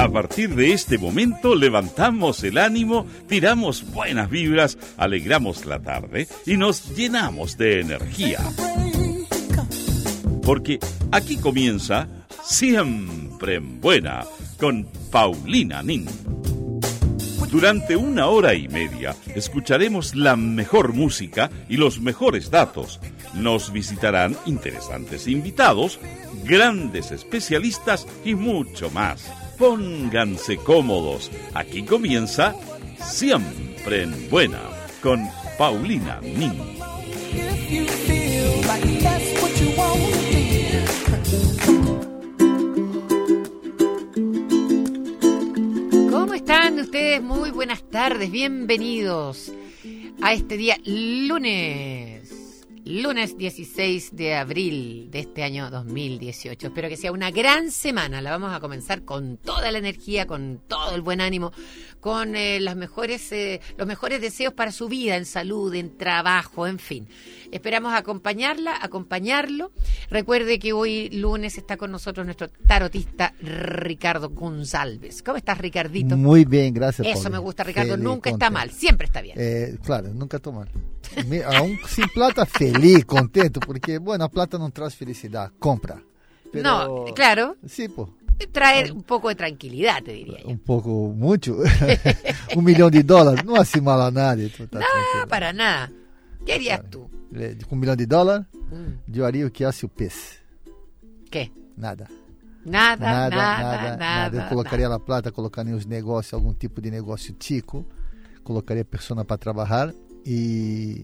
A partir de este momento levantamos el ánimo, tiramos buenas vibras, alegramos la tarde y nos llenamos de energía. Porque aquí comienza Siempre en Buena con Paulina Nin. Durante 1 hora y media escucharemos la mejor música y los mejores datos. Nos visitarán interesantes invitados, grandes especialistas y mucho más. Pónganse cómodos. Aquí comienza Siempre en Buena con Paulina Nin. ¿Cómo están ustedes? Muy buenas tardes, bienvenidos a este día lunes 16 de abril de este año 2018. Espero que sea una gran semana. La vamos a comenzar con toda la energía, con todo el buen ánimo, con los mejores deseos para su vida, en salud, en trabajo, en fin. Esperamos acompañarlo. Recuerde que hoy lunes está con nosotros nuestro tarotista Ricardo González. ¿Cómo estás, Ricardito? Muy bien, gracias. Eso Paula. me gusta, Ricardo. Feliz, Nunca contento. está mal, siempre está bien. Claro, nunca está mal. Aún sin plata, feliz, contento, porque, bueno, a plata no trae felicidad, compra. Pero, no, claro. Sí, pues. Traer un poco de tranquilidad, te diría yo. Un poco, mucho. $1 millón no hace mal a nadie. No, para nada. ¿Qué harías tú? Com $1 milhão, yo haría o que hace o pez. ¿Qué? Nada. Nada. Eu colocaria a plata, colocaria os negócios, algum tipo de negócio tico, colocaria a pessoa para trabalhar e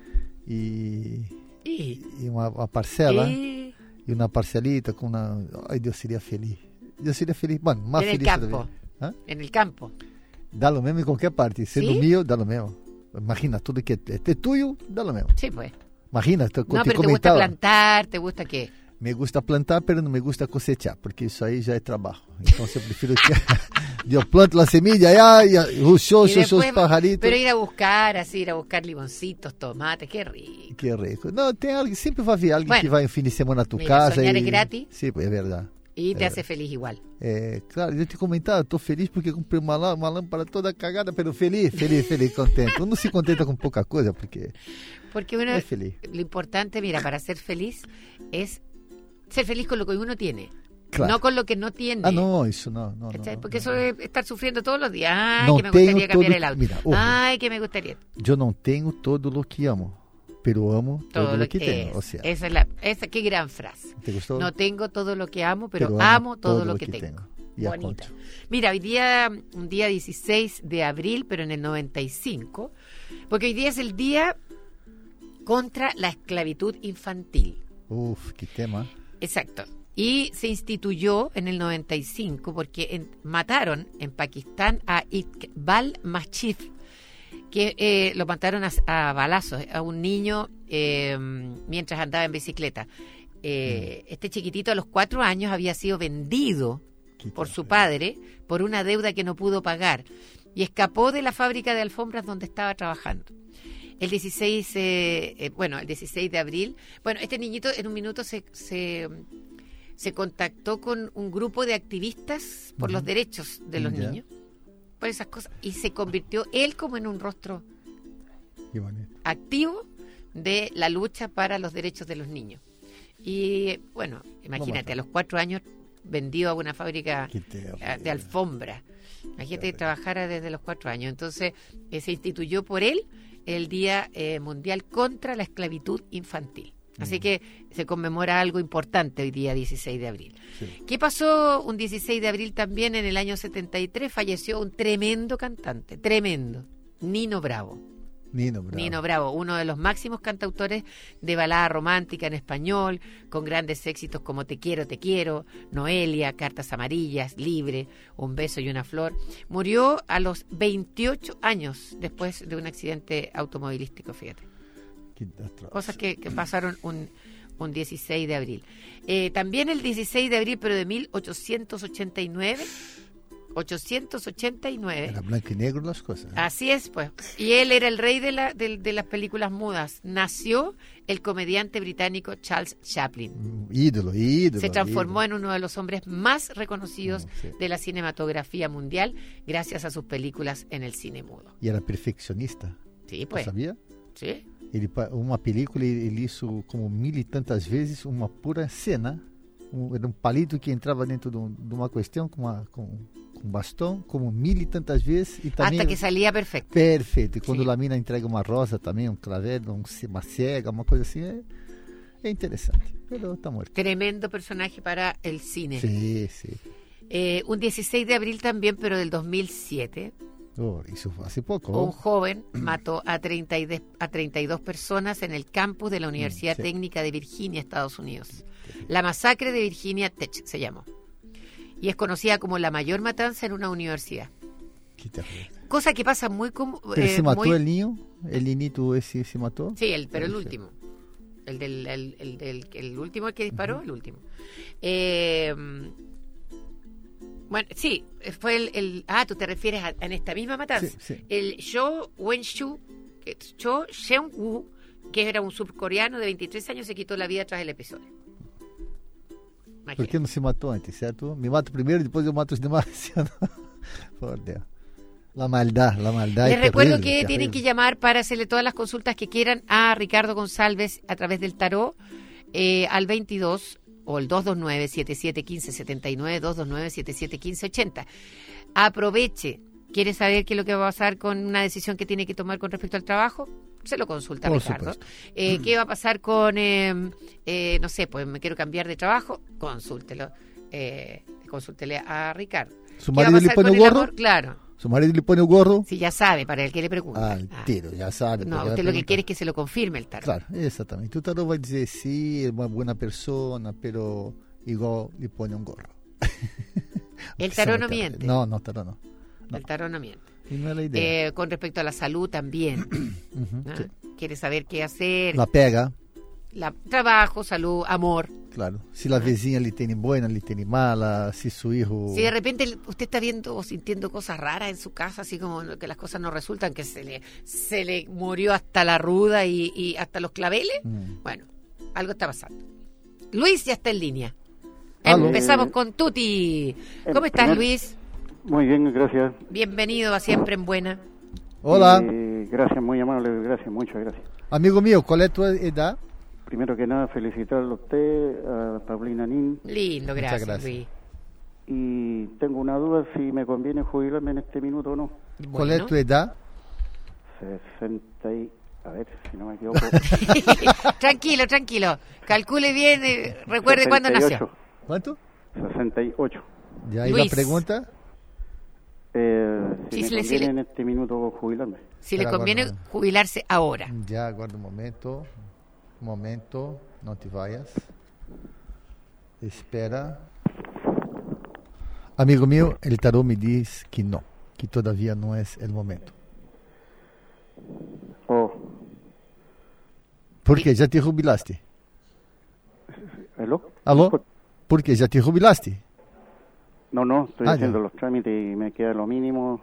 uma parcela e uma parcelita com uma... Ai, Deus seria feliz. Bueno, mais feliz todavía. En el campo. Dá lo mesmo em qualquer parte. Sendo mío, dá lo mesmo. Imagina, tudo que é tuyo, dá lo mesmo. Sí, pues. Imagina, pero te gusta plantar, ¿te gusta qué? Me gusta plantar, pero não me gusta cosechar, porque isso aí já é trabalho. Então eu prefiro que eu planto a semilla e os pajaritos. Pero ir a buscar limoncitos, tomates, qué rico. Que rico. Não, tem alguém, sempre vai haver alguém que vai um fim de semana a tu mira, casa. Soñar es gratis. Sim, é verdade. E te hace feliz igual. Claro, eu te comentava, estou feliz porque comprei uma lâmpada toda cagada, pero feliz, contento. Uno se contenta com pouca coisa, porque uno é feliz. Lo importante, mira, para ser feliz es ser feliz con lo que uno tiene. Claro. No con lo que no tiene. Ah, no, eso no. Porque eso es estar sufriendo todos los días. Ay, no que me gustaría cambiar todo, el auto. Mira, ay, que me gustaría. Yo no tengo todo lo que amo, pero amo todo lo que tengo. O sea, esa qué gran frase. ¿Te gustó? No tengo todo lo que amo, pero amo todo lo que tengo. Bonita. Mira, hoy día, un día 16 de abril, pero en el 95, porque hoy día es el día contra la esclavitud infantil. Uf, qué tema. Exacto. Y se instituyó en el 95 porque mataron en Pakistán a Iqbal Masih, que lo mataron a balazos a un niño mientras andaba en bicicleta. Este chiquitito a los 4 años había sido vendido por su padre por una deuda que no pudo pagar y escapó de la fábrica de alfombras donde estaba trabajando. El 16 de abril, este niñito en un minuto se contactó con un grupo de activistas por los derechos de los niños, por esas cosas, y se convirtió él como en un rostro activo de la lucha para los derechos de los niños. Y bueno, imagínate, a los 4 años vendido a una fábrica de alfombra. Imagínate que trabajara desde los 4 años. Entonces se instituyó por él el Día Mundial contra la Esclavitud Infantil. Así que se conmemora algo importante hoy día 16 de abril. Sí. ¿Qué pasó un 16 de abril también en el año 73? Falleció un tremendo cantante, Nino Bravo. Nino Bravo, uno de los máximos cantautores de balada romántica en español, con grandes éxitos como Te quiero, Noelia, Cartas amarillas, Libre, Un beso y una flor. Murió a los 28 años después de un accidente automovilístico, fíjate. Cosas que pasaron un 16 de abril. También el 16 de abril, pero de 1889, 1889. Era blanco y negro las cosas. Así es, pues. Y él era el rey de las películas mudas. Nació el comediante británico Charles Chaplin. Ídolo. Se transformó en uno de los hombres más reconocidos de la cinematografía mundial gracias a sus películas en el cine mudo. Y era perfeccionista. Sí, pues. ¿Sabía? Sí. Uma película ele hizo como 1000 y tantas veces uma pura cena. Era palito que entrava dentro de uma questão com bastão, como 1000 y tantas veces. Y también, hasta que salía perfecto. Perfeito. E quando a mina entrega uma rosa também, um clavel, uma cega, uma coisa assim, é interessante. Pero está muerto. Tremendo personaje para el cine. Sí. Un 16 de abril también, pero del 2007. Eso fue hace poco. Un joven mató a 32 personas en el campus de la Universidad Técnica de Virginia, Estados Unidos. La masacre de Virginia Tech se llamó. Y es conocida como la mayor matanza en una universidad. Cosa que pasa muy común. ¿Pero se mató el niño? ¿El niñito ese se mató? Sí, pero el último. El último, el que disparó, el último. Bueno, sí, fue tú te refieres en esta misma matanza. Sí. El Cho Seung-woo, que era un surcoreano de 23 años, se quitó la vida tras el episodio. Imagínate. ¿Por qué no se mató antes, cierto? Me mato primero y después yo mato a los demás. Por Dios. La maldad. Les recuerdo que tienen que llamar para hacerle todas las consultas que quieran a Ricardo González a través del tarot al 22 o el 229-7715-79, 229-7715-80. Aproveche. ¿Quiere saber qué es lo que va a pasar con una decisión que tiene que tomar con respecto al trabajo? Se lo consulta a Ricardo. ¿Qué va a pasar con, no sé, pues me quiero cambiar de trabajo? Consúltele a Ricardo. ¿Su marido le pone un gorro? Claro. ¿Su marido le pone un gorro? Sí, ya sabe, para el que le pregunta. Tiro, ya sabe. No, usted lo que quiere es que se lo confirme el tarot. Claro, exactamente. Tu tarot va a decir, sí, es una buena persona, pero igual le pone un gorro. El tarot no miente. No, tarot no. El tarot no miente. Y no es la idea. Con respecto a la salud también. Sí. Quiere saber qué hacer. La pega. Trabajo, salud, amor. Claro. Si la vecina le tiene buena, le tiene mala, si su hijo... Si de repente usted está viendo o sintiendo cosas raras en su casa, así como que las cosas no resultan, que se le murió hasta la ruda y hasta los claveles, bueno, algo está pasando. Luis ya está en línea. ¿Aló? Empezamos con Tuti. ¿Cómo estás, Luis? Muy bien, gracias. Bienvenido a Siempre en Buena. Hola. Gracias, muy amable, gracias, muchas gracias. Amigo mío, ¿cuál es tu edad? Primero que nada, felicitarlo a usted, a Paulina Nin. Lindo, gracias, Luis. Y tengo una duda si me conviene jubilarme en este minuto o no. Bueno. ¿Cuál es tu edad? 60 y... A ver, si no me equivoco. Tranquilo. Calcule bien, recuerde 68. Cuándo nació. ¿Cuánto? 68. ¿Ya hay Luis. la pregunta? Si me conviene en este minuto jubilarme. Si le conviene jubilarse ahora. Ya, aguarda un momento, no te vayas. Espera. Amigo mío, el tarot me dice que no, que todavía no es el momento. ¿Por qué? ¿Ya te jubilaste? ¿Aló? ¿Por qué? ¿Ya te jubilaste? No, estoy haciendo los trámites y me queda lo mínimo.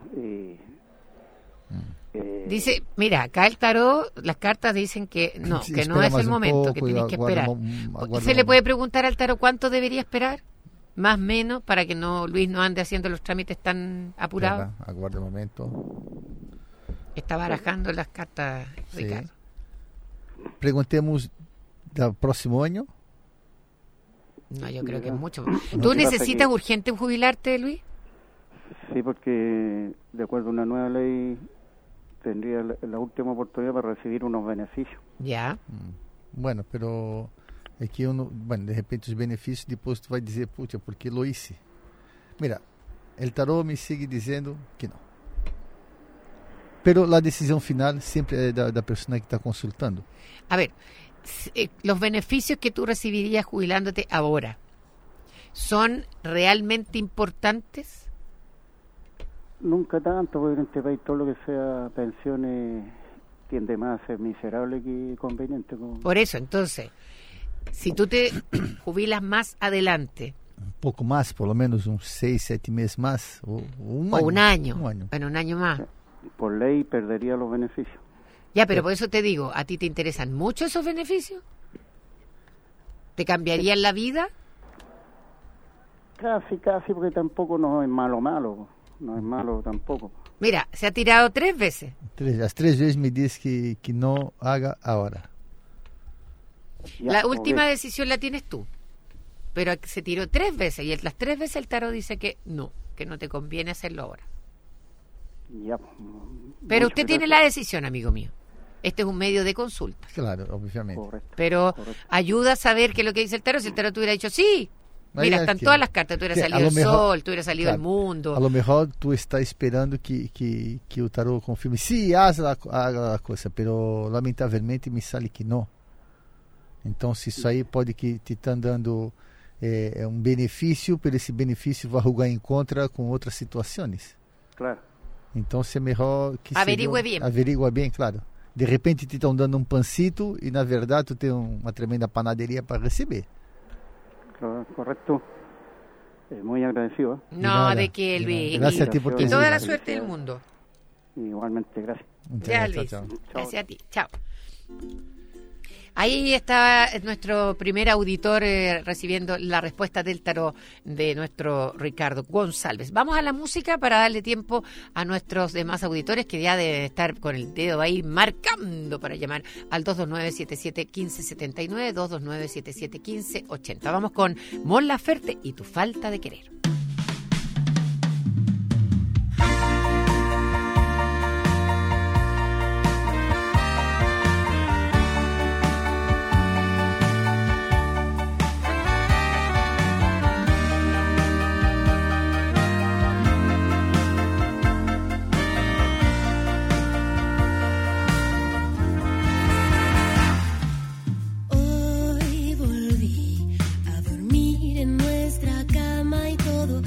Dice, mira, acá el tarot, las cartas dicen que no, sí, que no es el momento, que tienes que esperar. ¿Se le puede preguntar al tarot cuánto debería esperar? Más o menos, para que Luis no ande haciendo los trámites tan apurados. Aguarda un momento. Está barajando las cartas, Ricardo. Preguntemos del próximo año. No, yo creo que es mucho. ¿Tú necesitas urgente jubilarte, Luis? Sí, porque de acuerdo a una nueva ley tendría la última oportunidad para recibir unos beneficios. Ya. Bueno, pero es que de repente los beneficios después tú vas a decir, pucha, ¿por qué lo hice? Mira, el tarot me sigue diciendo que no. Pero la decisión final siempre es de la persona que está consultando. A ver, los beneficios que tú recibirías jubilándote ahora, ¿son realmente importantes? Nunca tanto, porque en este país todo lo que sea pensiones tiende más a ser miserable que conveniente. Por eso, entonces, si tú te jubilas más adelante, un poco más, por lo menos uns 6, 7 meses más, o un año. O un año. Un año. Bueno, un año más. Por ley perdería los beneficios. Ya, pero por eso te digo, ¿a ti te interesan mucho esos beneficios? ¿Te cambiarían la vida? Casi, porque tampoco no es malo. No es malo tampoco. Mira, se ha tirado 3 veces. Las 3 veces me dice que no haga ahora. Ya, La última ok. decisión la tienes tú. Pero se tiró 3 veces y las 3 veces el tarot dice que no te conviene hacerlo ahora. Ya, Pero muchas usted tiene gracias. la decisión, amigo mío. Este es un medio de consulta. Claro, obviamente. Correcto. Pero Correcto. ayuda a saber qué es lo que dice el tarot. Si el tarot te hubiera dicho sí, Ahí mira, es están que- todas las cartas. Tú hubieras que salido a lo el mejor- sol, tú hubieras salido claro, el mundo. A lo mejor tú estás esperando que o tarot confirme, sí, haga la cosa, pero lamentavelmente me sale que no. Entonces isso aí pode que te está dando um benefício, pero esse benefício vai jogar em contra com outras situações. Claro. Então é melhor que Averigüe bien. Averigua bem, claro. De repente te estão dando um pancito e na verdade tu tem uma tremenda panaderia para receber. Correcto. Muy agradecido. No, nada, de que de Elvis. nada. Gracias a ti por tu Y toda la visita. suerte del mundo. Igualmente, gracias. Muchas Ya, gracias, Elvis. chao. Gracias a ti. Chao. Ahí está nuestro primer auditor recibiendo la respuesta del tarot de nuestro Ricardo González. Vamos a la música para darle tiempo a nuestros demás auditores que ya deben estar con el dedo ahí marcando para llamar al 229-77-1579, 229-77-1580. Vamos con Mon Laferte y tu falta de querer. Hoy volví a dormir en nuestra cama y todo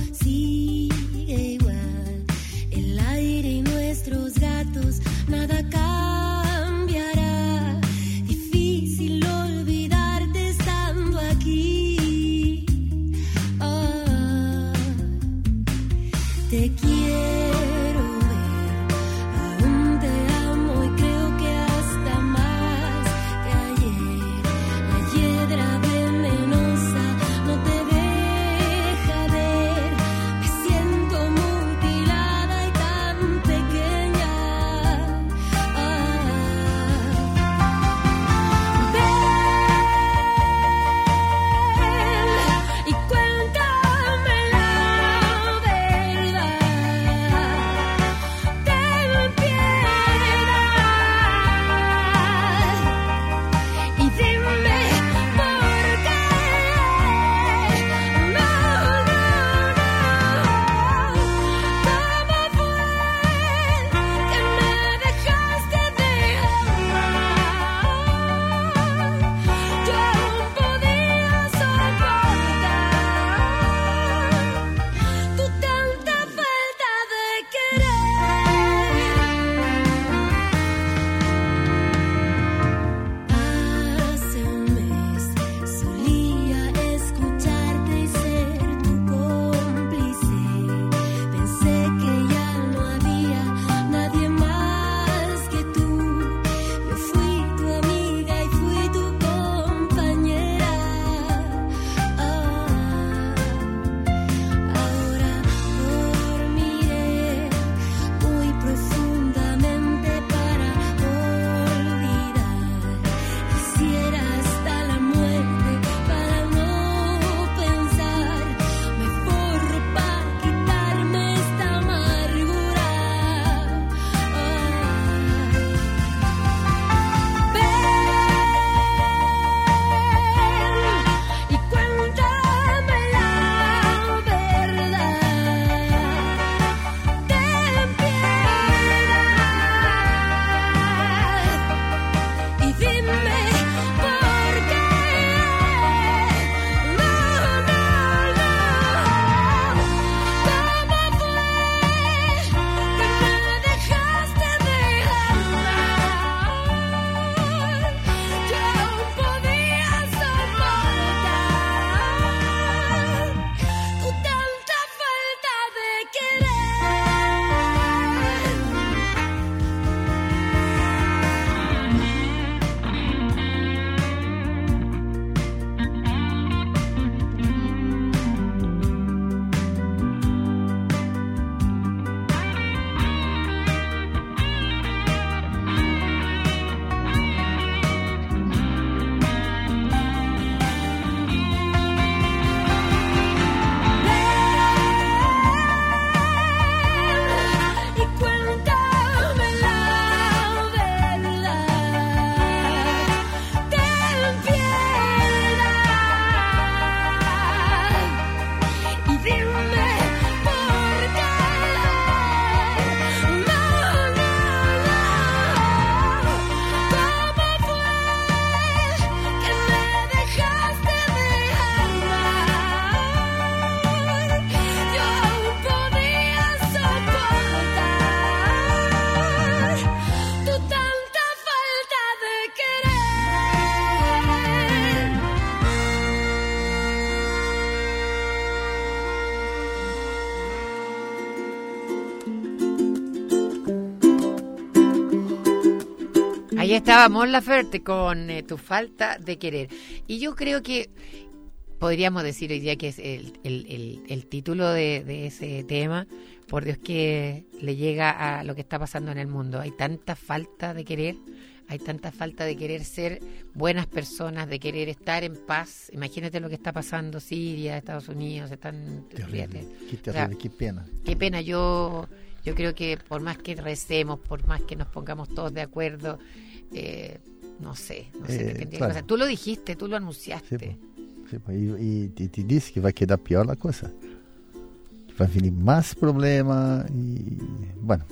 Ahí estaba Mon Laferte con Tu falta de querer. Y yo creo que podríamos decir hoy día que es el título de ese tema. Por Dios que le llega a lo que está pasando en el mundo. Hay tanta falta de querer, hay tanta falta de querer ser buenas personas, de querer estar en paz. Imagínate lo que está pasando, Siria, Estados Unidos, están... Terrible, qué terrible, o sea, qué pena. Qué pena, yo creo que por más que recemos, por más que nos pongamos todos de acuerdo, no sé qué tendría que pasar. Tú lo dijiste, tú lo anunciaste. Sí, y te disse que vai quedar pior la cosa. Va a venir más problemas y bueno,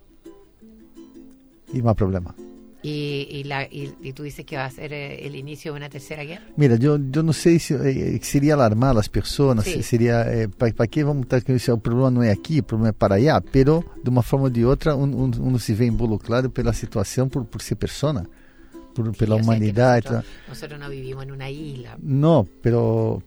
y más problemas. Y tú dices que va a ser el inicio de una tercera guerra. Mira, yo no sé si sería alarmar a las personas, sí. Sería para qué vamos a estar con eso. El problema no es aquí, el problema es para allá, pero de una forma o de otra uno se ve involucrado por la situación por ser persona, por la humanidad. Nosotros no vivimos en una isla. No, pero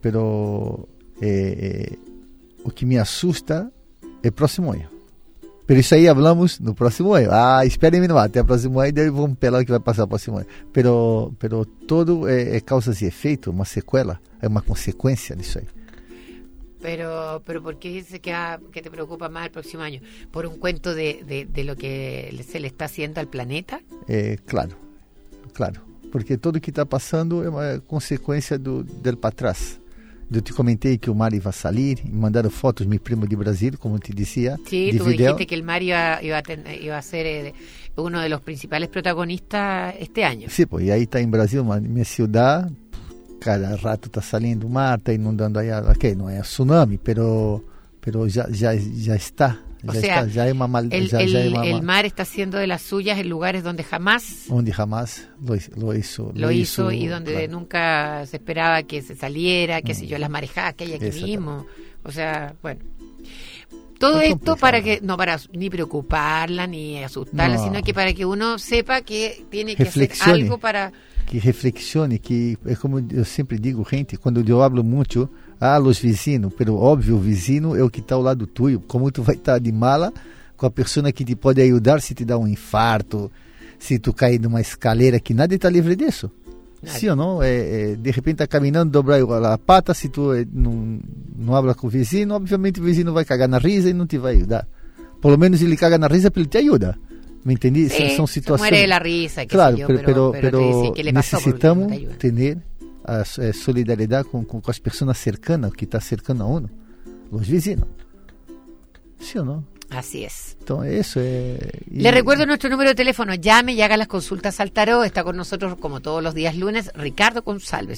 o que me assusta é o próximo ano. Pero isso aí hablamos no próximo ano. Esperem até o próximo ano, daí vamos pelar o que vai passar no próximo ano. Pero todo é causas e efeito, uma sequela, é uma consequência disso aí. Pero ¿por qué dice que te preocupa más el próximo año? ¿Por un cuento de lo que se le está haciendo al planeta? Claro. Porque tudo que está passando é uma consequência do para trás. Eu te comentei que o mar iba a salir, me mandaram fotos, mi primo de Brasil, como te decía. Sí, tú dijiste que el mar iba a ser uno de los principales protagonistas este año. Sí, pues, y ahí está en Brasil, minha ciudad, cada rato está saliendo mar, está inundando allá, ok, no es tsunami, pero ya está. O sea, ya es el mar está haciendo de las suyas en lugares donde jamás lo hizo y donde claro. Nunca se esperaba que se saliera, qué sé yo, las marejadas que hay aquí mismo. O sea, bueno. Todo esto para que no para ni preocuparla ni asustarla, sino que para que uno sepa que tiene que hacer algo para que reflexione, que é como eu sempre digo, gente, quando eu hablo muito los vizinhos, pero óbvio, o vizinho é o que está ao lado tuyo, como tu vai estar de mala com a pessoa que te pode ajudar se te dá um infarto, se tu cair numa escalera, que nada está livre disso. Sim ou não? De repente está caminhando, dobrar a pata, se tu não habla com o vizinho, obviamente o vizinho vai cagar na risa e não te vai ajudar. Por lo menos ele caga na risa, pero ele te ajuda. ¿Me entendí? Sí, son situaciones. Se muere de la risa. Claro, yo, pero necesitamos tener solidariedad con las personas cercanas, que están cercanas a uno, los vecinos. ¿Sí o no? Así es. Entonces, eso es... Le recuerdo nuestro número de teléfono. Llame y haga las consultas al tarot. Está con nosotros, como todos los días lunes, Ricardo González.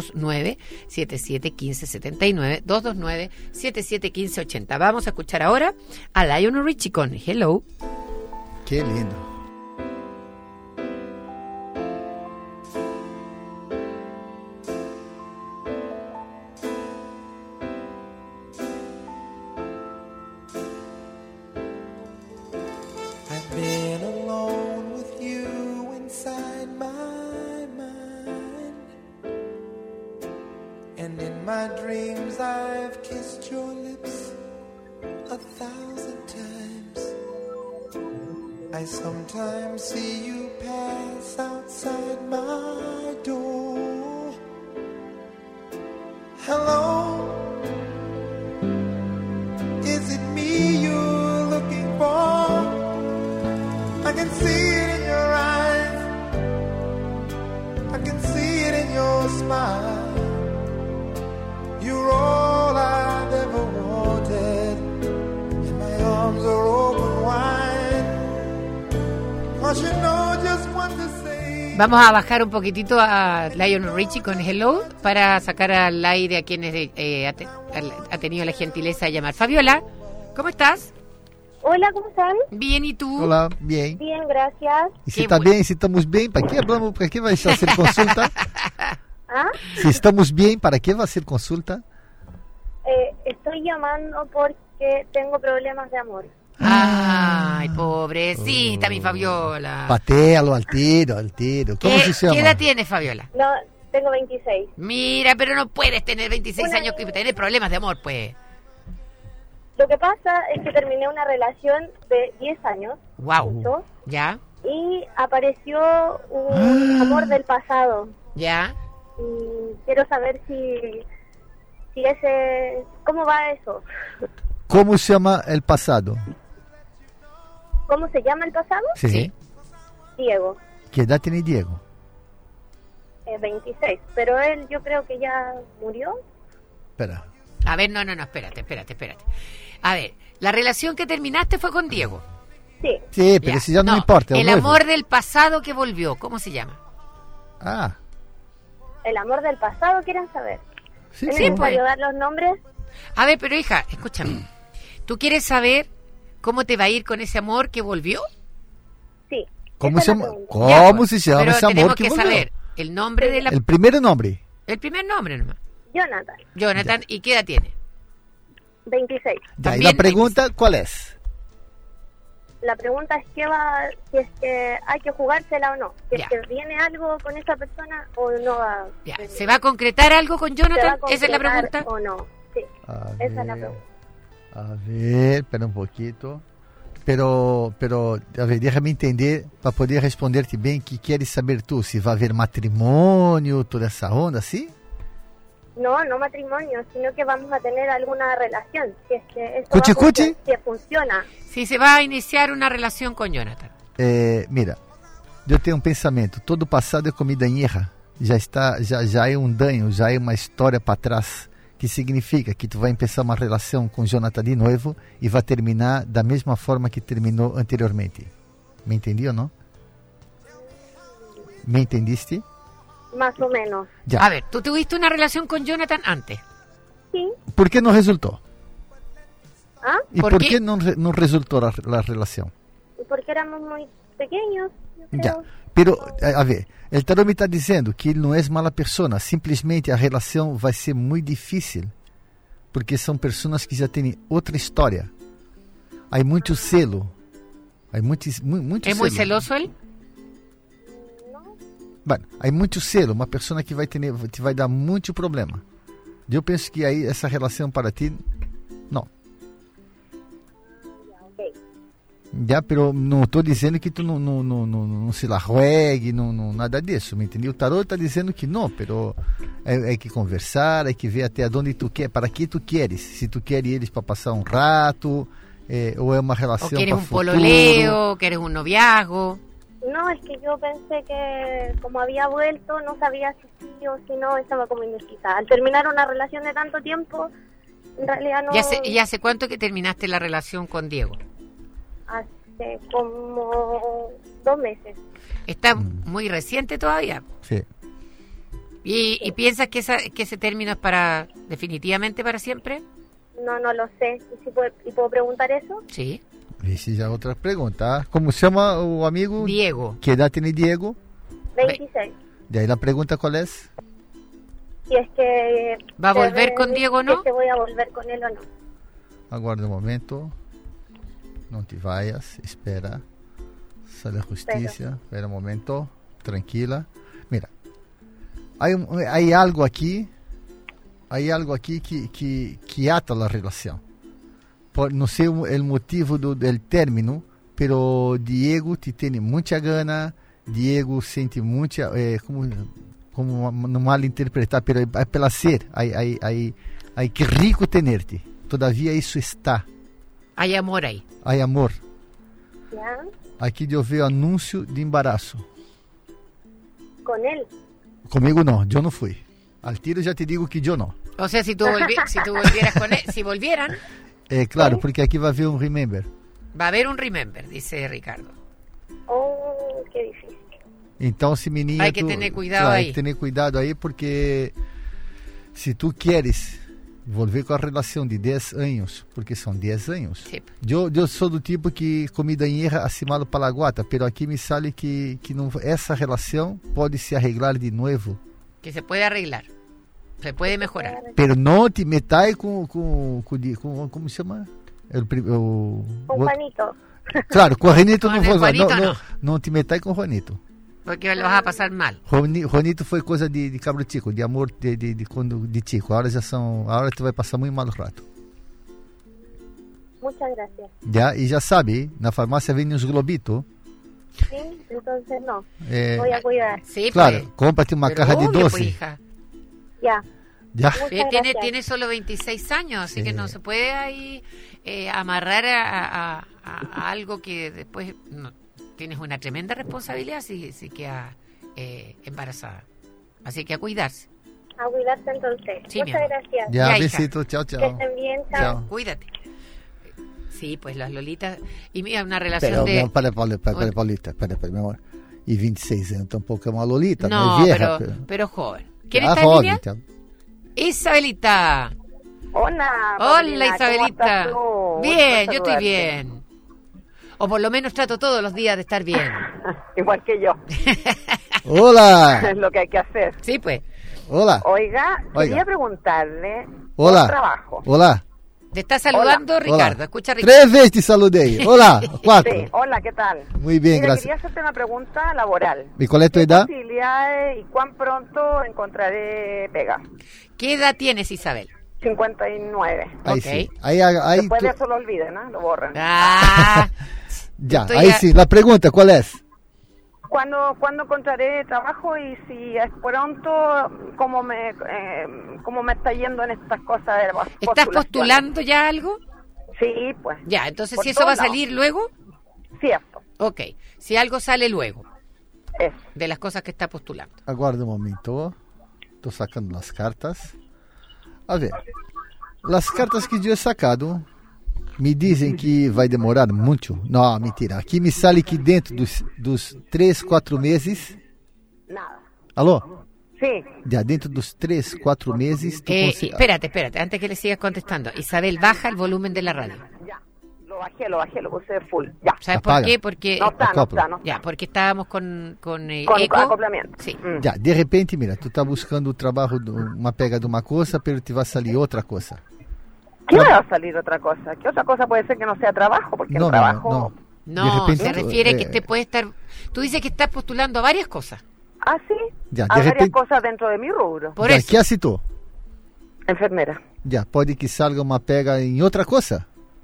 229-7715-79. 229-7715-80. Vamos a escuchar ahora a Lionel Richie con Hello. Qué lindo. I've been alone with you inside my mind, and in my dreams I've kissed your lips 1,000 times. I sometimes see you pass outside my door. Hello, is it me you're looking for? I can see it in your eyes, I can see it in your smile. You're all I've ever wanted, and my arms are open wide. Vamos a bajar un poquitito a Lionel Richie con Hello para sacar al aire a quienes ha tenido la gentileza de llamar. Fabiola, ¿cómo estás? Hola, ¿cómo están? Bien, ¿y tú? Hola, bien. Bien, gracias. ¿Y si está bien, si estamos bien, para qué hablamos? ¿Para qué vais a hacer consulta? ¿Ah? Si estamos bien, ¿para qué va a hacer consulta? Estoy llamando porque tengo problemas de amor. Ay, pobrecita, mi Fabiola. Patéalo al tiro. ¿Cómo se llama? ¿Qué edad tienes, Fabiola? No, tengo 26. Mira, pero no puedes tener 26 años y tener problemas de amor, pues. Lo que pasa es que terminé una relación de 10 años. Wow. ¿Ya? Y y apareció un amor del pasado. ¿Ya? Y quiero saber si ese... ¿Cómo va eso? ¿Cómo se llama el pasado? ¿Cómo se llama el pasado? Sí. Diego. ¿Qué edad tiene Diego? 26, pero él yo creo que ya murió. Espera. A ver, no, espérate. A ver, la relación que terminaste fue con Diego. Sí. Sí, pero si ya no me importa. El amor del pasado que volvió, ¿cómo se llama? Ah. El amor del pasado, ¿quieren saber? Sí, ¿Es sí, necesario dar los nombres? A ver, pero hija, escúchame. ¿Tú quieres saber cómo te va a ir con ese amor que volvió? Sí. ¿Cómo esa se es la llama? pregunta. ¿Cómo Ya, pues, se llama pero ese amor tenemos que que volvió? saber el nombre de la... El primer nombre. El primer nombre nomás. Jonathan, Jonathan, ¿y qué edad tiene? 26. Ya, y También la pregunta, ¿cuál es? La pregunta es si es que hay que jugársela o no. Si Ya. es que viene algo con esa persona o no va. Ya, ¿se va a concretar algo con ¿Se va Jonathan? a Esa es la concretar pregunta. o no? Sí, A esa es la ver, pregunta. a ver, espera un poquito. Pero, a ver, déjame entender para poder responderte bem que queres saber tú, si va a haber matrimonio, toda esa onda, ¿sí? No matrimonio, sino que vamos a tener alguna relación. Si es que eso Cuchi, va a cuchi. si funciona. Si se va a iniciar una relación con Jonathan. Mira, eu tenho um pensamento, todo passado é comida em erra, já é um danho, já é uma história para trás, que significa que tu vai começar uma relação com Jonathan de novo e vai terminar da mesma forma que terminou anteriormente. Me entendi ou não? Me entendiste? Más o menos. Ya. A ver, ¿tú tuviste una relación con Jonathan antes? Sí. Por que não resultou? ¿Ah? E ¿Por por qué? que não resultou a relação? Porque éramos muy pequeños. Yo Ya. creo. Pero, a ver, el tarot me está dizendo que ele não é mala pessoa, simplesmente a relação vai ser muito difícil, porque são pessoas que já têm outra história. Há muito selo. Há muito ¿Es selo. muy celoso él? Bueno, há muito selo, uma pessoa que te vai dar muito problema. Eu penso que aí essa relação para ti, não. Ok. Já, pero não estou dizendo que tu não se la juegue, não nada disso, me entendeu? O tarot está dizendo que não, pero é que conversar, é que ver até onde tu quer, para que tu queres. Se tu queres eles para passar um rato, ou é uma ¿O relação quieres para un futuro. pololeo? ¿Quieres un noviazgo? No, es que yo pensé que como había vuelto, no sabía si sí o si no, estaba como indecisa. Al terminar una relación de tanto tiempo, en realidad no... ¿Y hace cuánto que terminaste la relación con Diego? Hace como 2 meses. Está muy reciente todavía. Sí. ¿Y piensas que ese término es para definitivamente para siempre? No lo sé. ¿Y puedo preguntar eso? Sí. Esse já é outra pergunta. Como chama o amigo? Diego. Que edad tiene Diego? 26. De ahí la pregunta, ¿cuál es? Si es que... ¿Va a volver con Diego o no? Si es que voy a volver con él o no. Aguarda un momento. No te vayas. Espera. Sale a justicia. Espera un momento. Tranquila. Mira. Hay algo aquí. Hay algo aquí que ata la relación. No sé el motivo del término, pero Diego te tiene mucha gana. Diego siente mucha... como no malinterpretar, pero hay placer. Hay que rico tenerte. Todavía eso está. Hay amor ahí. Hay amor. ¿Ya? Aquí yo veo anuncio de embarazo. ¿Con él? Conmigo no, yo no fui. Al tiro ya te digo que yo no. O sea, si tú volvieras con él, si volvieran, Claro, porque aquí va a haber un remember. va a haber un remember, dice Ricardo. Oh, qué difícil. Então, se menino... Hay que tener cuidado claro, ahí. Hay que tener cuidado ahí porque se tu queres volver com a relação de 10 anos, porque são 10 anos. Sí. Eu sou do tipo que comida em erra acimado para a guata, pero aqui me sale que não, essa relação pode se arreglar de novo. Que se puede arreglar, se puede mejorar. Pero não te metai com como se chama? Con Juanito. Claro, com o Juanito Con não el vou Juanito não, no. não te metai com o Juanito. Porque lo vas a pasar mal. Juanito foi coisa de cabro tico, de amor de tico. Agora tu vai passar muito mal rato. Muchas gracias. Já, e já sabe, na farmácia vende uns globitos ¿sí? Entonces no, voy a cuidar. Sí, Claro, pues. cómprate una Pero caja de obvio, 12. pues, hija. Ya. Ya. Muchas Tiene, gracias. tiene solo 26 años, así Sí. que no se puede ahí amarrar a algo que después no, tienes una tremenda responsabilidad si queda embarazada. Así que a cuidarse. A cuidarse entonces. Sí, mi Muchas amor. gracias. Ya, Ya, hija. besito, chao, Que chao. estén bien, chao. Chao. Cuídate. Sí, pues las lolitas. Y mira, una relación Pero, de... para, Paulita, espera, mi amor. E 26 anos tampouco é uma lolita, No, não é vieja. pero joven. ¿Quién Ah, está en joven, línea? então. Isabelita. Hola, Hola, Paulina, Isabelita. ¿cómo estás tú? Bien, Gusto yo estoy saludarte. bien. O por lo menos trato todos los días de estar bien. Igual que yo, Olá! es lo que hay que hacer. Sí, pues. Olá! Oiga, Oiga. quería preguntarle Olá! por trabajo. Olá! Te está saludando Olá! Ricardo. Escucha, Ricardo. 3 vezes te saludei. Olá! 4. Sí, hola, ¿qué tal? Muy bien, Mira, gracias. quería hacerte una pregunta laboral. ¿Y cuál es tu ¿Qué edad? posibilidades y cuán pronto encontraré pega? ¿Qué edad tienes, Isabel? 59. Aí Ok. sim. Aí Después tu- de eso lo olviden, ¿no? Lo borran. Ah, Ya, estoy aí a- sim. La pregunta, ¿cuál es? ¿Cuándo encontraré trabajo y si es pronto, cómo me está yendo en estas cosas de las ¿estás postulaciones? postulando ya algo? Sí, pues. Ya, entonces Por si eso va a todos lados. salir luego, Cierto, ok. Si algo sale luego eso. de las cosas que está postulando. Aguarda um momento. Estou sacando as cartas. A ver. As cartas que eu he sacado me dizem que vai demorar muito. Não, mentira. Aqui me sale que dentro dos 3, 4 meses. Nada. Alô? Sí, Já dentro dos 3, 4 meses. Tu Espérate, antes que le sigas contestando. Isabel, baja el volumen de la radio. ya. Lo bajé, lo puse full. Ya. ¿Sabes Apaga. por qué? Porque No está. ya, porque estábamos con Con eco. acoplamiento. Sí. Mm. Já, de repente, mira, tu tá buscando o trabalho, uma pega de uma coisa, pero te vai salir outra coisa. ¿Qué va a salir otra cosa? ¿Qué otra cosa puede ser que no sea trabajo? Porque No, el mi amor, trabajo... No, De repente, se refiere que eh, usted puede estar... Tú dices que estás postulando a varias cosas. Ah, sí. Ya, de Hay varias repente- cosas dentro de mi rubro. Por Já, eso. que acitou? Enfermera. Já, pode que salga uma pega em outra coisa.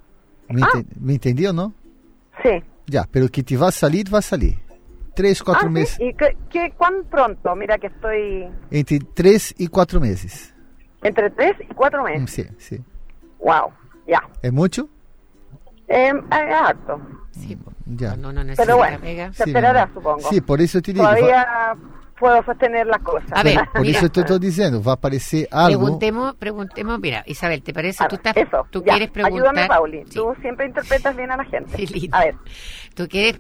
Me entendeu, não? Sí. Já, pero que te vai salir, vai salir. 3, 4 Ah, meses. sí. ¿Y cuán pronto? Mira que estoy Entre 3 e 4 meses. entre 3 y 4 meses. Sim, sim. Wow, ya. É muito? Es harto. Sí, Já. cuando uno necesita Pero bueno, pega. se Sim, esperará, mi amor. supongo. Sim, por isso eu te digo. Todavía puedo sostener las cosas. A ver, Por mira, isso eu te estou dizendo, vai aparecer algo. Preguntemos, mira, Isabel, ¿te parece? A Tú ver, estás, eso, tú ya. quieres preguntar. Ayúdame, Pauli. Sí, Tú siempre interpretas bien a la gente. qué lindo. A ver, Tú quieres,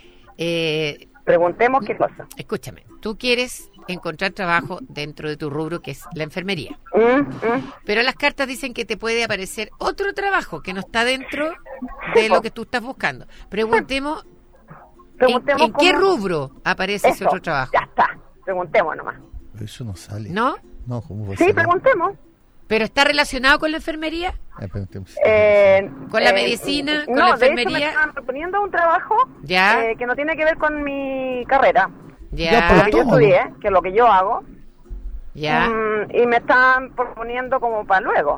preguntemos qué cosa. escúchame, tú quieres encontrar trabajo dentro de tu rubro que es la enfermería. Pero las cartas dicen que te puede aparecer otro trabajo que no está dentro de lo que tú estás buscando. Preguntemos, Preguntemos ¿en qué cómo- rubro aparece ese Eso, otro trabajo? Ya está. Preguntemos nomás. Isso não sale. ¿No? Não, como você. Sí, preguntemos. ¿Pero está relacionado con la enfermería? Perguntemos. ¿Con la medicina? ¿Con no, la de hecho me enfermería? estaban proponiendo un trabajo Ya. que no tiene que ver con mi carrera. Ya, pero Lo que yo tómalo. estudié, que es lo que yo hago. ya. Y me están proponiendo como para luego,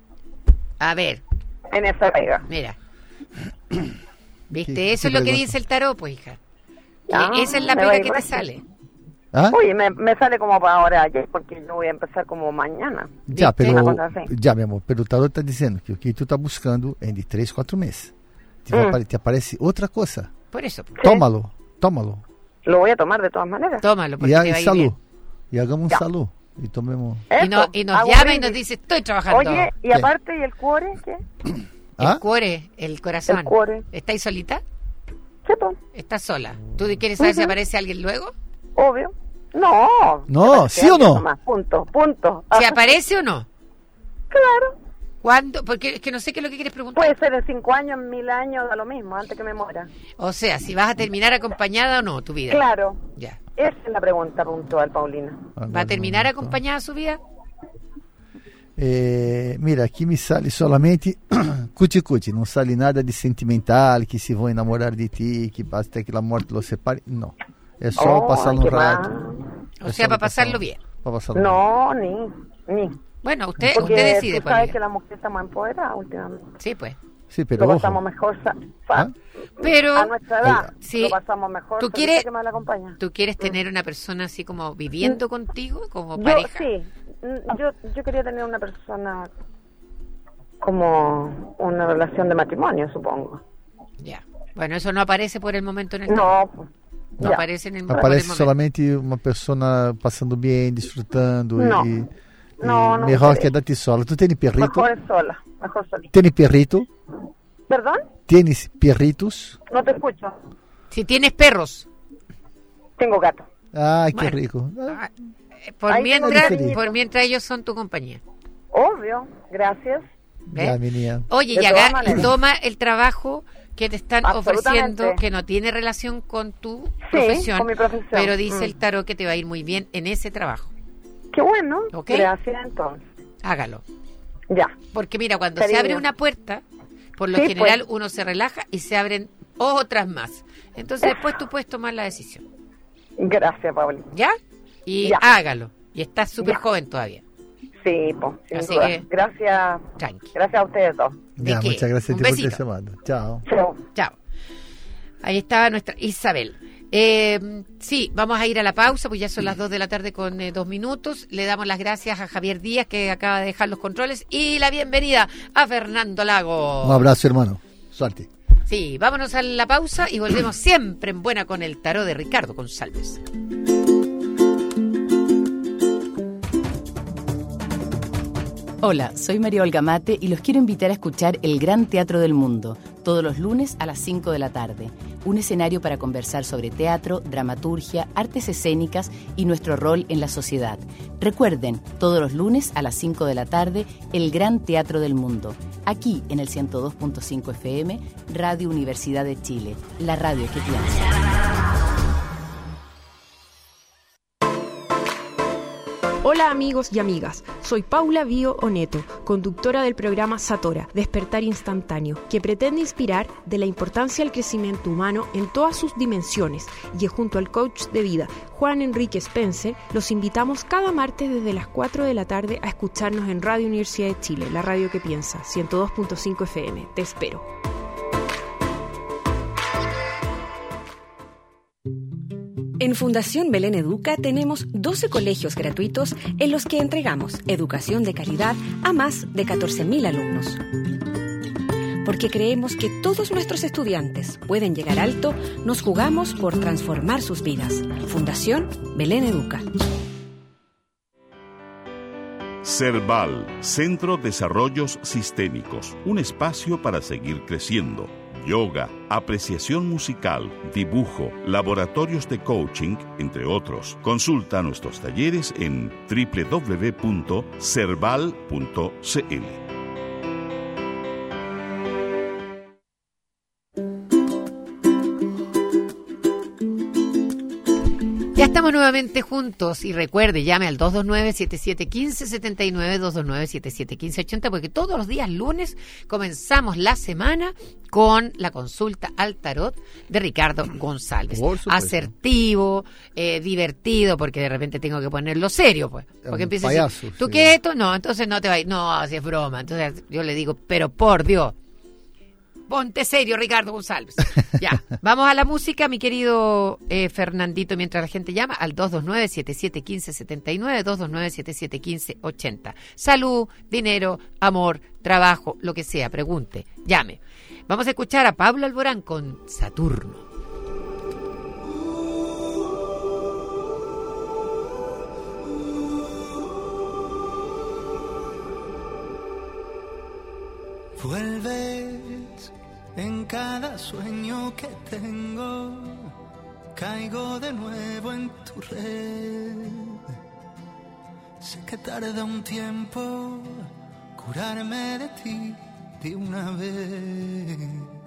A ver, en esa pega. mira. ¿Viste? ¿Qué- Eso qué es lo que pregunta? dice el tarot, pues, hija. Que Ah, esa es la me va a pega ir que te resto. sale. Ah? Uy, me sale como para ahora ayer, porque yo voy a empezar como mañana. Já, ¿Viste? pero, Uma coisa assim. já, meu amor, pelo tarot está dizendo que o que tu está buscando é de 3, 4 meses. Te aparece outra coisa. Por eso. Tómalo, tómalo. Lo voy a tomar de todas maneras. Tómalo, porque E te va a aí, ir salud. bien. E hagamos um Ya. salud. E tomemos. Y, Eso, y nos hago llama y brindis. nos dice, estoy trabajando. Oye, y ¿Qué? aparte, ¿y el cuore? ¿Qué? Ah? El cuore, el corazón. El cuore. ¿Estáis solita? ¿Qué tú? ¿Estás sola? ¿Tú quieres saber si Ujú. aparece alguien luego? Obvio. No. No, Aparece ¿sí o alguien no? nomás, punto. ¿Si aparece o no? Claro. ¿Cuándo? Porque es que no sé qué es lo que quieres preguntar. Puede ser en 5 años, en 1000 años, da lo mismo, antes que me muera. O sea, si vas a terminar acompañada o no, tu vida. Claro. Ya. Esa es la pregunta puntual, Paulina. ¿Va a terminar acompañada su vida? Mira, aqui me sale solamente cuti-cuti, não sale nada de sentimental, que se vão enamorar de ti, que até que a morte los separe. Não. É só Oh, passar um qué rato. mal. O sea, para pasarlo bien. Para pasarlo No, ni. Bueno, usted Porque decide, tú pues, sabes amiga. que la mujer está más empoderada últimamente. Sí, pues. Sí, pero lo ojo. pasamos mejor. Pero a nuestra edad sí, lo pasamos mejor. ¿tú quieres que me la acompaña? ¿Tú quieres tener una persona así como viviendo contigo, como Yo pareja? sí, yo quería tener una persona como una relación de matrimonio, supongo. Ya. Bueno, eso no aparece por el momento en el No, no ya. aparece en el Aparece por el momento. solamente uma persona passando bem, desfrutando No. e No, no melhor creo. quedarte sola. Tu tens perrito? Mejor sola, mejor solita. Tens perrito? ¿Perdón? Tienes perritos? No te escucho. Si tienes perros, Tengo gato. Ai, que Bueno. rico. ah, Ahí tengo por mientras ellos son tu compañía. Obvio, gracias. ¿Ves? Ya, menina. Oye, De y todas acá maneras. toma el trabajo que te están Absolutamente. ofreciendo, que no tiene relación con tu Sí, profesión, con mi profesión. pero dice el tarot que te va a ir muy bien en ese trabajo. Qué bueno. Ok. Gracias, entonces. Hágalo. Ya. Porque mira, cuando Cariño. se abre una puerta, por lo Sí, general pues. uno se relaja y se abren otras más. Entonces después tú puedes tomar la decisión. Gracias, Pauli. ¿Ya? Y Ya. hágalo. Y estás súper Ya. joven todavía. Sí, pues, sin Así duda. que- Gracias. Tranqui. Gracias a ustedes dos. ¿De Ya, qué? muchas gracias a Un ti por besito. ter chamado. Chao. Chao. Chao. Ahí estaba nuestra Isabel. Sí, vamos a ir a la pausa, pues ya son las 2 de la tarde con 2 minutos. Le damos las gracias a Javier Díaz, que acaba de dejar los controles, y la bienvenida a Fernando Lago. Un abrazo, hermano. Suerte. Sí, vámonos a la pausa y volvemos siempre en buena con el tarot de Ricardo González. Hola, soy María Olga Mate y los quiero invitar a escuchar El Gran Teatro del Mundo, todos los lunes a las 5 de la tarde. Un escenario para conversar sobre teatro, dramaturgia, artes escénicas y nuestro rol en la sociedad. Recuerden, todos los lunes a las 5 de la tarde, El Gran Teatro del Mundo, aquí en el 102.5 FM, Radio Universidad de Chile, la radio que piensa. Hola amigos y amigas, soy Paula Bio Oneto, conductora del programa Satora, Despertar Instantáneo, que pretende inspirar de la importancia del crecimiento humano en todas sus dimensiones y que junto al coach de vida Juan Enrique Spencer los invitamos cada martes desde las 4 de la tarde a escucharnos en Radio Universidad de Chile, la radio que piensa, 102.5 FM. Te espero. En Fundación Belén Educa tenemos 12 colegios gratuitos en los que entregamos educación de calidad a más de 14.000 alumnos. Porque creemos que todos nuestros estudiantes pueden llegar alto, nos jugamos por transformar sus vidas. Fundación Belén Educa. CERVAL, Centro Desarrollos Sistémicos, un espacio para seguir creciendo. Yoga, apreciación musical, dibujo, laboratorios de coaching, entre otros. Consulta nuestros talleres en www.cerval.cl. Ya estamos nuevamente juntos y recuerde, llame al 229-7715-79, 229-7715-80, porque todos los días lunes comenzamos la semana con la consulta al tarot de Ricardo González. Asertivo, divertido, porque de repente tengo que ponerlo serio, pues. Porque empieza a decir, ¿tú qué esto? No, entonces no te va a ir. No, así es broma. Entonces yo le digo, pero por Dios, ponte serio, Ricardo González. Ya, vamos a la música, mi querido Fernandito, mientras la gente llama al 229-7715-79, 229-7715-80. Salud, dinero, amor, trabajo, lo que sea, pregunte, llame. Vamos a escuchar a Pablo Alborán con Saturno. Vuelves en cada sueño que tengo, caigo de nuevo en tu red. Sé que tarda un tiempo curarme de ti de una vez.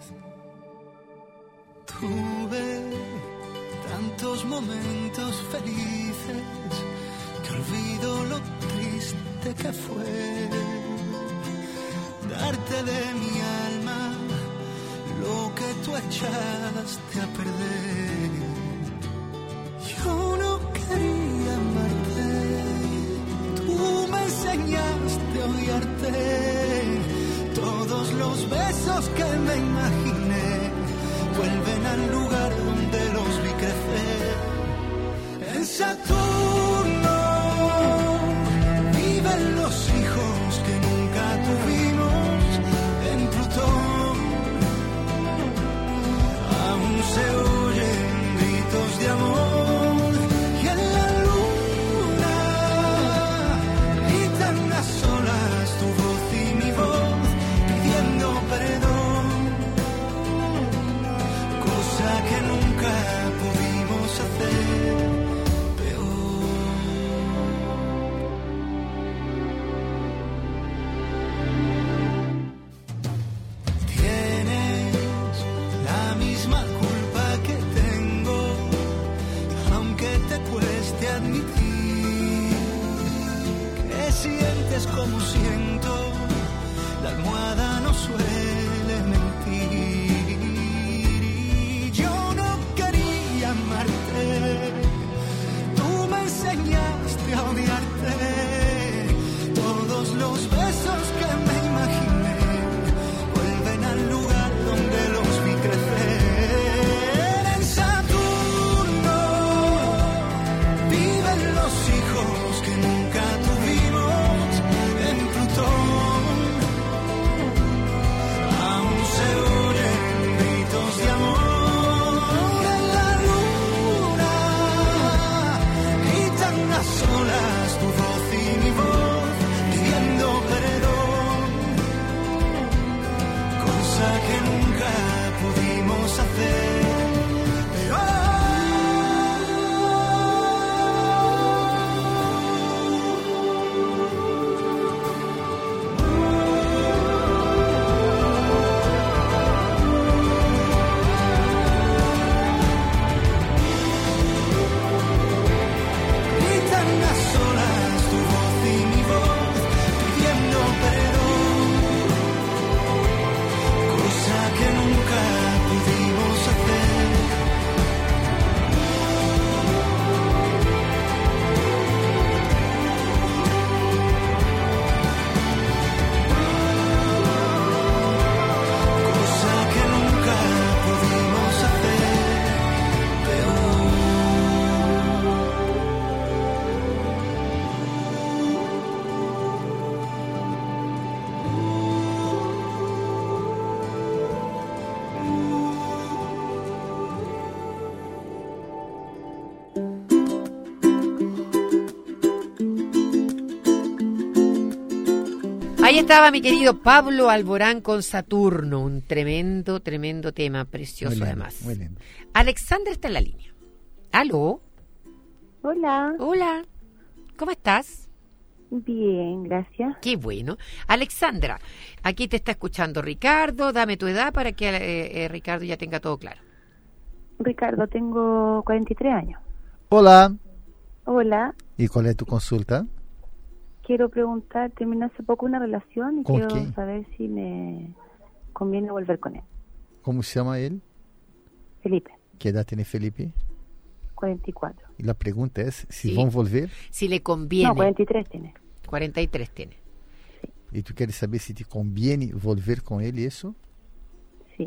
Tuve tantos momentos felices que olvido lo triste que fue. Darte de mi alma lo que tú echaste a perder. Yo no quería amarte, tú me enseñaste a odiarte. Todos los besos que me imaginé vuelven al lugar donde los vi crecer. En Saturno viven los hijos que nunca tuvimos. En Plutón aún se oyen gritos de amor. Y en la luna gritan las olas tu voz y mi voz pidiendo perdón, cosa que nunca pudimos hacer. Sientes como siento, la almohada no suele mentir. Y yo no quería amarte, tú me enseñaste a odiarte. Todos los besos que me imaginé vuelven al lugar donde los vi crecer. En Saturno viven los hijos que nunca tuvimos. En Plutón aún se oyen gritos de amor. En la luna gritan las olas tu voz y mi voz pidiendo perdón, cosa que nunca pudimos hacer. Ahí estaba mi querido Pablo Alborán con Saturno, un tremendo tema, precioso muy lindo, además. Muy lindo. Alexandra está en la línea. ¿Aló? Hola. Hola. ¿Cómo estás? Bien, gracias. Qué bueno. Alexandra, aquí te está escuchando Ricardo. Dame tu edad para que Ricardo ya tenga todo claro. Ricardo, tengo 43 años. Hola. Hola. ¿Y cuál es tu consulta? Quiero preguntar, terminé hace poco una relación y quiero quién? saber si me conviene volver con él. ¿Cómo se llama él? Felipe. ¿Qué edad tiene Felipe? 44. Y la pregunta es, ¿si sí. van a volver? Si le conviene. No, 43 tiene. 43 tiene. Sí. ¿Y tú quieres saber si te conviene volver con él y eso? Sí.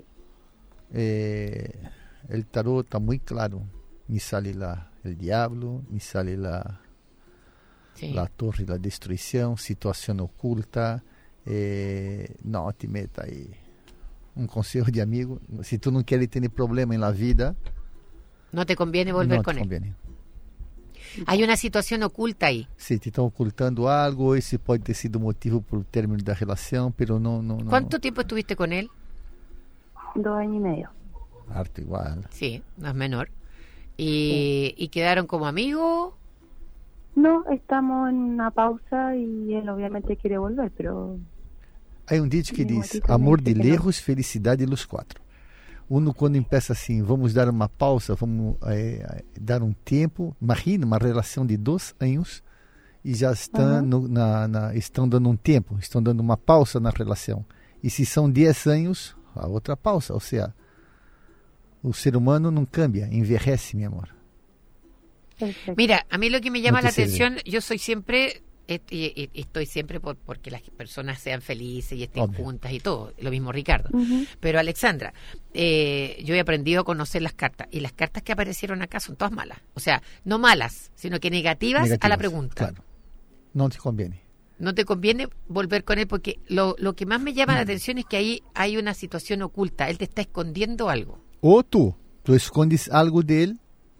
El tarot está muy claro. Me sale el diablo, me sale la torre, la destrucción, situación oculta. No te metas ahí. Un consejo de amigo, si tú no quieres tener problema en la vida, no te conviene volver con él. Conviene. Hay una situación oculta ahí. Sí, te están ocultando algo, ese puede ter sido motivo por el término de la relación, pero no. ¿Cuánto tiempo estuviste con él? 2 años y medio. Harto igual. Sí, no es menor. ¿Y quedaron como amigos? No, estamos en una pausa y él obviamente quiere volver, pero... Hay un dicho que dice, amor de lejos, felicidad de los cuatro. Uno cuando empieza assim, vamos dar uma pausa, vamos dar um tempo, imagina uma relação de 2 anos e já estão, estão dando um tempo, estão dando uma pausa na relação. E se são 10 anos, a outra pausa, ou seja, o ser humano não cambia, envejece, mi amor. Mira, a mí lo que me llama la atención, yo soy siempre y estoy siempre porque las personas sean felices y estén juntas y todo, lo mismo Ricardo. Pero Alexandra, yo he aprendido a conocer las cartas, y las cartas que aparecieron acá son todas malas. O sea, no malas, sino que negativas a la pregunta. Claro, no te conviene. No te conviene volver con él, porque lo que más me llama la atención es que ahí hay una situación oculta, él te está escondiendo algo. O tú escondes algo de él.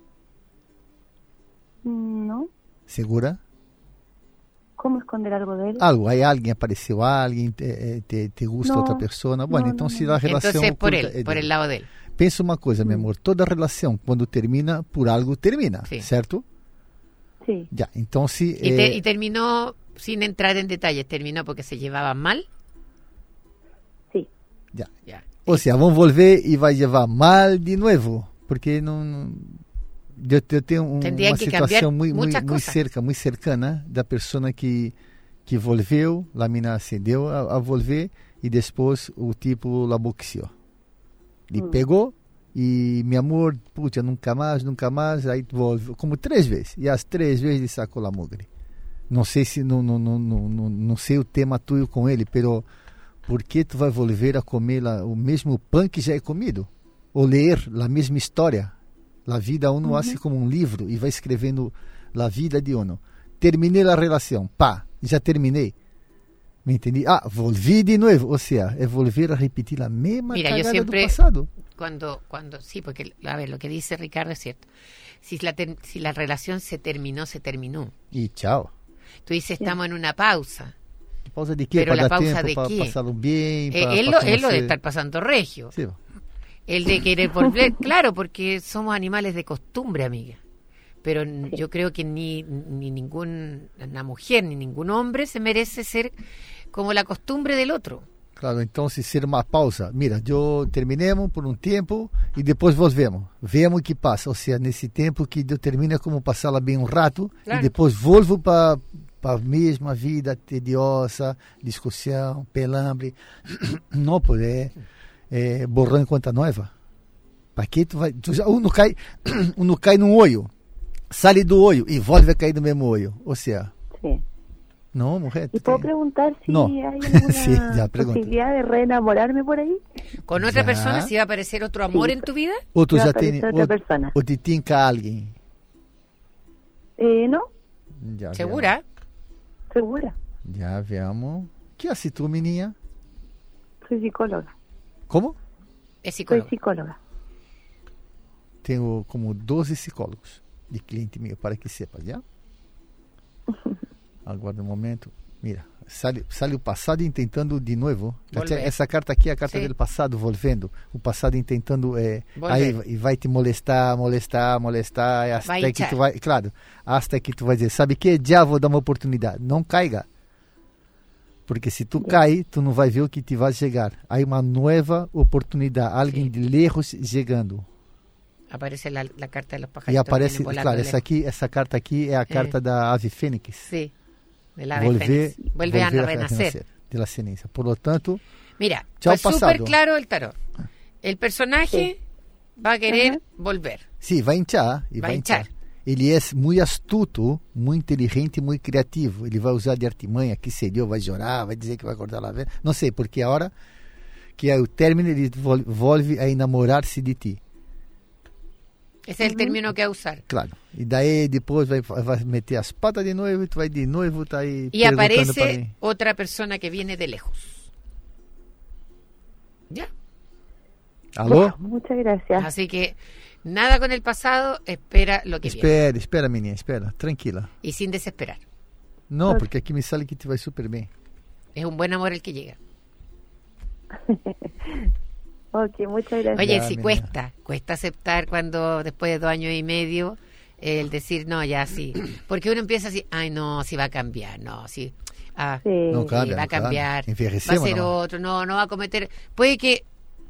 No. ¿Segura? ¿Cómo esconder algo de él? Algo, hay alguien, apareció alguien, te gusta otra persona. Bueno, entonces la relación... Entonces por el lado de él. Pensa uma coisa, mi amor, toda relación cuando termina, por algo termina, ¿cierto? Sí. Ya, entonces... Y terminó, sin entrar en detalles, terminó porque se llevaban mal. Sí. Ya. O sea, vão volver e vai llevar mal de nuevo, porque não... Eu tenho uma situação muito cercana da pessoa que volveu, a mina acendeu a volver e depois o tipo la boxeou. Ele pegou e, meu amor, puta, nunca mais, aí volve, como 3 vezes. E as 3 vezes ele sacou a mugre. Não sei se, não sei o tema tuyo com ele, pero por que tu vai volver a comer o mesmo pão que já é comido? Ou ler a mesma história? A vida uno hace como um livro e vai escrevendo a vida de uno. Terminei a relação, já terminei. ¿Me entendí? Volví de nuevo. O sea, es volver a repetir la misma cagada del pasado. Cuando sí, porque, a ver, lo que dice Ricardo es cierto. Si la relación se terminó, se terminó. Y chao. Tú dices, estamos en una pausa. ¿Pausa de qué? Pero la pausa tiempo, de para qué? Pasarlo bien. Él lo de estar pasando regio. Sí. El de querer volver, claro, porque somos animales de costumbre, amiga. Pero yo creo que ni ninguna mujer, ni ningún hombre se merece ser como la costumbre del otro. Claro, entonces ser uma pausa. Mira, terminemos por um tempo e depois volvemos. Vemos o que passa. Ou seja, nesse tempo que eu termino como passá-la bem um rato, claro. E depois volvo para a mesma vida tediosa, discussão, pelambre. Não poder borrando conta nova. Para que tu vai... Uno cai num olho, sai do olho e volve a cair no mesmo olho. Ou seja... Sí. No, mujer. ¿Y puedo preguntar si hay alguna posibilidad de reenamorarme por ahí? ¿Con otra persona? ¿Si va a aparecer otro amor en tu vida? ¿O tú ya tienes otra persona? ¿O te tinca alguien? No. Ya ¿segura? Veamos. Segura. Ya veamos. ¿Qué haces tú, mi niña? Soy psicóloga. ¿Cómo? Es psicóloga. Soy psicóloga. Tengo como 12 psicólogos de cliente mío, para que sepas, ¿ya? Aguarda um momento. Mira, sale o passado e tentando de novo. Essa carta aqui é a carta do passado, volvendo. O passado tentando. Aí vai te molestar. Até que tu vai. Claro, até que tu vai dizer: sabe que? Já vou dar uma oportunidade. Não caiga. Porque se tu cair, tu não vai ver o que te vai chegar. Aí uma nova oportunidade. Alguém de lejos chegando. Aparece la carta de los pajaritos. E aparece, claro, essa carta aqui é a carta da ave fênix. Sim. Vuelve a renacer de la ceniza. Por lo tanto, mira, fue súper claro el tarot. El personaje va a querer volver. Sí, vai hinchar. Ele é muito astuto, muito inteligente, muito criativo. Ele vai usar de artimanha, que seria, vai chorar, vai dizer que vai cortar a vela. Não sei, porque a hora que é o término, ele volve a enamorar-se de ti. Ese es el término que va a usar. Claro. Y de ahí después va a meter las patas de nuevo y tú vas de nuevo está ahí. Y aparece otra persona que viene de lejos. ¿Ya? ¿Aló? Bueno, muchas gracias. Así que nada con el pasado, espera lo que viene. Espera, menina, espera, tranquila. Y sin desesperar. No, porque aquí me sale que te va súper bien. Es un buen amor el que llega. Ok, muchas gracias. Oye, sí cuesta aceptar cuando después de 2 años y medio el decir, no, ya sí. Porque uno empieza así, ay, no, si va a cambiar, no, sí. No cambia, va a cambiar, va a ser otro, no va a cometer. Puede que,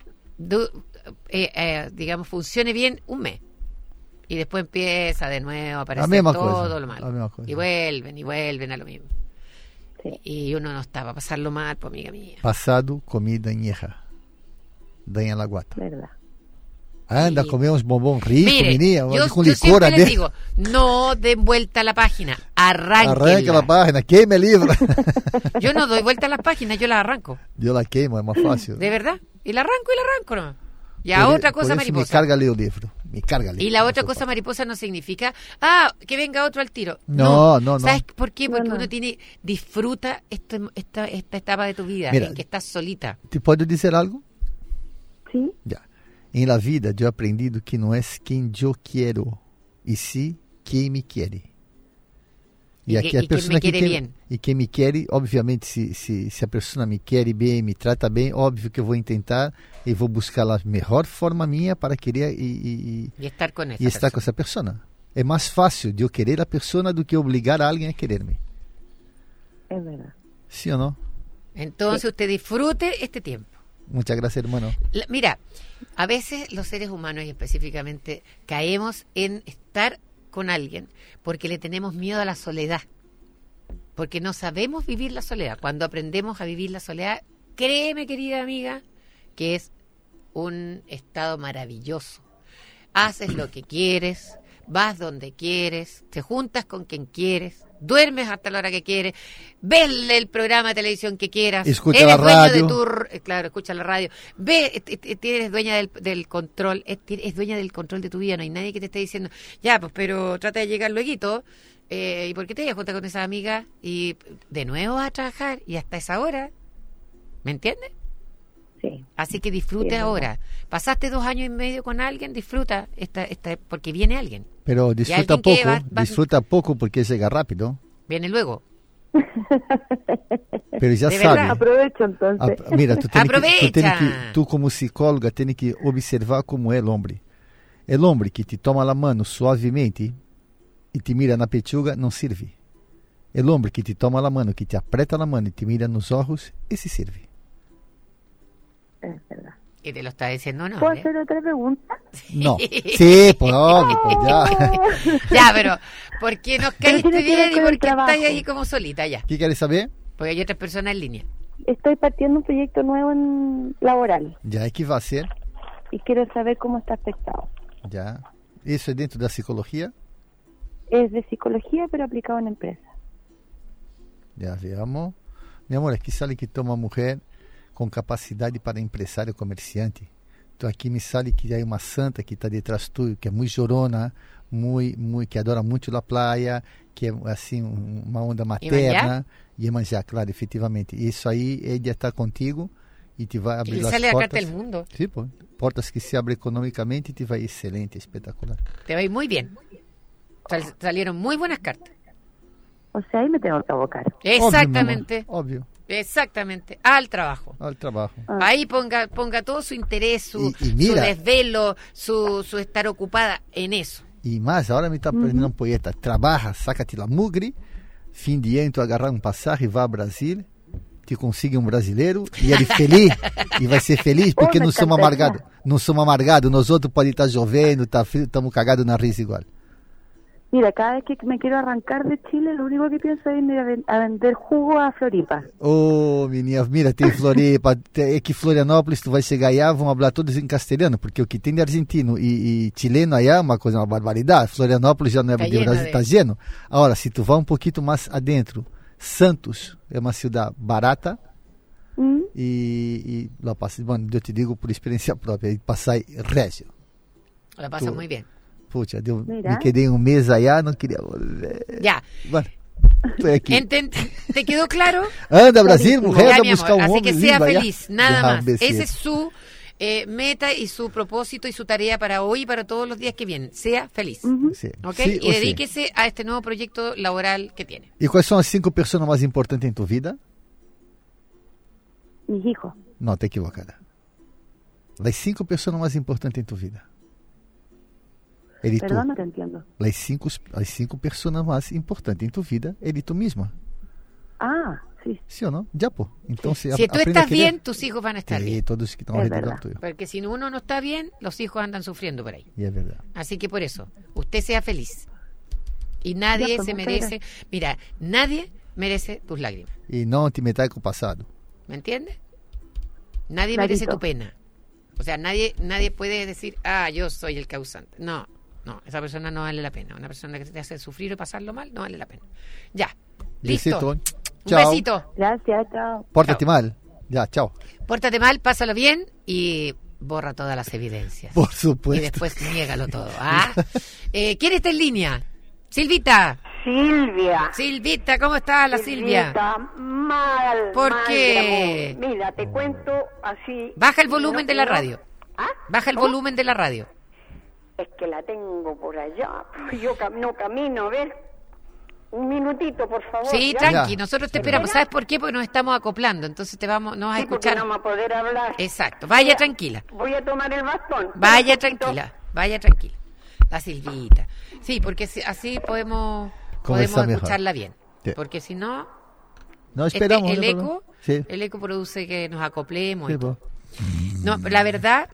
digamos, funcione bien un mes. Y después empieza de nuevo a aparecer todo lo malo. Y vuelven a lo mismo. Sí. Y uno no está para pasarlo mal, pues, amiga mía. Pasado, comida añeja. Daña la guata. Verdad. Anda, comemos bombón rico, Mire, yo con licor siempre les adentro. digo, no den vuelta a la página, arranque la página, queme el libro. Yo no doy vuelta a las páginas, yo las arranco. Yo la quemo, es más fácil. ¿De verdad? Y la arranco, ¿no? Y a otra cosa mariposa. Me carga el libro, Y la otra cosa mariposa no significa, que venga otro al tiro. No. ¿Sabes por qué? Porque uno disfruta esta etapa de tu vida, en que estás solita. ¿Te puedo decir algo? Sí. Ya. En la vida yo he aprendido que no es quien yo quiero, y sí quien me quiere. Y quien me quiere bien. E quem me quer, obviamente, se a pessoa me quer bem, me trata bem, óbvio que eu vou tentar e vou buscar a melhor forma minha para querer e estar com essa estar com essa pessoa. É mais fácil de eu querer a pessoa do que obrigar a alguém a quererme. É verdade. ¿Sí o no? Entonces usted disfrute este tiempo. Muchas gracias, hermano. Mira, a veces los seres humanos y específicamente caemos en estar con alguien porque le tenemos miedo a la soledad, porque no sabemos vivir la soledad. Cuando aprendemos a vivir la soledad, créeme, querida amiga, que es un estado maravilloso. Haces lo que quieres, vas donde quieres, te juntas con quien quieres, duermes hasta la hora que quieres, ves el programa de televisión que quieras, escucha eres la radio. Claro, escucha la radio, eres dueña del control, es dueña del control de tu vida. No hay nadie que te esté diciendo, ya, pues, pero trata de llegar lueguito, ¿y por qué te vas a juntar con esa amiga? Y de nuevo vas a trabajar, y hasta esa hora, ¿me entiendes? Sí. Así que disfruta ahora. Pasaste 2 años y medio con alguien, disfruta porque viene alguien. Pero disfruta poco, disfruta poco porque llega rápido. Viene luego. Pero ya de sabe. Verdad. Aprovecha entonces. Mira, Aprovecha. tú como psicóloga tienes que observar como é o homem. O homem que te toma a mão suavemente e te mira na pechuga não serve. O homem que te toma a mão, que te aprieta a mão e te mira nos olhos, esse serve. Es verdad. Y te lo está diciendo, ¿no? ¿Puedo hacer otra pregunta? No. Sí, pues obvio, pues ya. Ya, pero ¿por qué nos caíste bien y por qué estás ahí como solita ya? ¿Qué quieres saber? Porque hay otras personas en línea. Estoy partiendo un proyecto nuevo laboral. Ya, ¿qué va a ser? Y quiero saber cómo está afectado. Ya. ¿Eso es dentro de la psicología? Es de psicología, pero aplicado en empresa. Ya, veamos. Mi amor, aquí sale que toma mujer com capacidade para empresário comerciante. Então aqui me sale que há uma santa que está detrás tudo, que é muito chorona, que adora muito a praia, que é assim uma onda materna. Iemanjá, claro, efetivamente. Isso aí, ele está contigo e te vai abrir as portas. Ele sale a carta del mundo. Sí, pues, portas que se abrem econômicamente e te vai excelente, espetacular. Te va a ir muy bien. Salieron muy buenas cartas. O sea, ahí me tengo que abocar. Exactamente. Obvio. Exactamente, al trabajo. Al trabajo. Ahí ponga todo su interés, su desvelo, su estar ocupada en eso. E mais, agora me está aprendendo um poeta. Trabalha, saca-te la mugre, fim de ano tu agarrar um passagem, vá a Brasil, te consiga um brasileiro e ele feliz, e vai ser feliz porque não somos amargados. Não somos amargados, nós outros pode estar chovendo, está frio, estamos cagados na risa igual. Mira, cada vez que me quiero arrancar de Chile, lo único que pienso es ir a vender jugo a Floripa. Oh, menina, mira, tem Floripa, é que Florianópolis, tu vai chegar aí, vão falar todos em castelhano, porque o que tem de argentino e chileno aí é uma coisa, uma barbaridade. Florianópolis já não é de Brasil, está lleno. Agora, se tu vai um pouquinho mais adentro, Santos é uma cidade barata, e lá passa, bueno, eu te digo por experiência própria, e passar régio. La pasa muy bien. Pucha, me quedé un mes allá, no quería volver. Ya. Bueno, estoy aquí. ¿Te quedó claro? Anda, Brasil, mujer, ya, a buscar un hombre. Así que sea lindo feliz, allá. nada más. Ese es su meta y su propósito y su tarea para hoy y para todos los días que vienen. Sea feliz. Sí. ¿Okay? Y dedíquese a este nuevo proyecto laboral que tiene. ¿Y cuáles son las 5 personas más importantes en tu vida? Mis hijos. No, te equivocada. Las 5 personas más importantes en tu vida. Perdón, no te entiendo. Las cinco personas más importantes en tu vida, eres tú misma. Ah, sí. ¿Sí o no? Ya, pues. Entonces, si tú estás bien, tus hijos van a estar bien. Todos que están alrededor tuyo. Porque si uno no está bien, los hijos andan sufriendo por ahí. Y es verdad. Así que por eso, usted sea feliz. Y nadie se merece... Mira, nadie merece tus lágrimas. Y no te metas con el pasado. ¿Me entiendes? Nadie merece tu pena. O sea, nadie puede decir, yo soy el causante. No, esa persona no vale la pena. Una persona que te hace sufrir o pasarlo mal, no vale la pena. Ya, listo. Besito. Un Chao. besito. Gracias, chao. Pórtate mal. Ya, chao. Pórtate mal, pásalo bien y borra todas las evidencias. Por supuesto. Y después niégalo todo. ¿Quién está en línea? Silvita. Silvita, ¿cómo está la Silvia? Mal. ¿Por mal, qué? Mira, te cuento así. Baja el volumen de la radio. Baja el volumen de la radio. Es que la tengo por allá. Yo no camino, a ver. Un minutito, por favor. Sí, ¿ya? tranqui, nosotros te esperamos. ¿Sabes por qué? Porque nos estamos acoplando, entonces no vas a escuchar. Porque no vamos a poder hablar. Exacto, vaya tranquila. Voy a tomar el bastón. Vaya tranquila. La Silvita. Sí, porque así podemos escucharla bien. Sí. Porque si no, esperamos. El eco produce que nos acoplemos. Sí, no, la verdad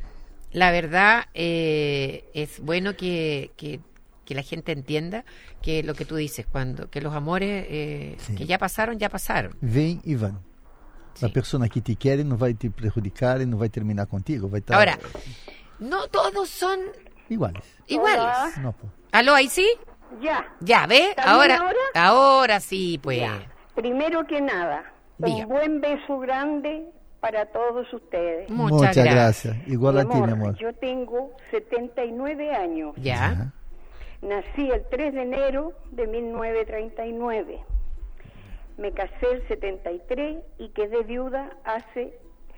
es bueno que la gente entienda que lo que tú dices, que los amores que ya pasaron. Ven y van. La persona que te quiere no va a te perjudicar y no va a terminar contigo. Ahora, no todos son iguales. No, pues. ¿Aló, ahí sí? Ya, ¿ve? Ahora sí, pues. Ya. Primero que nada, un buen beso grande para todos ustedes. Muchas gracias. Igual a ti, mi amor. Yo tengo 79 años. Ya. Nací el 3 de enero de 1939. Me casé el 73 y quedé viuda hace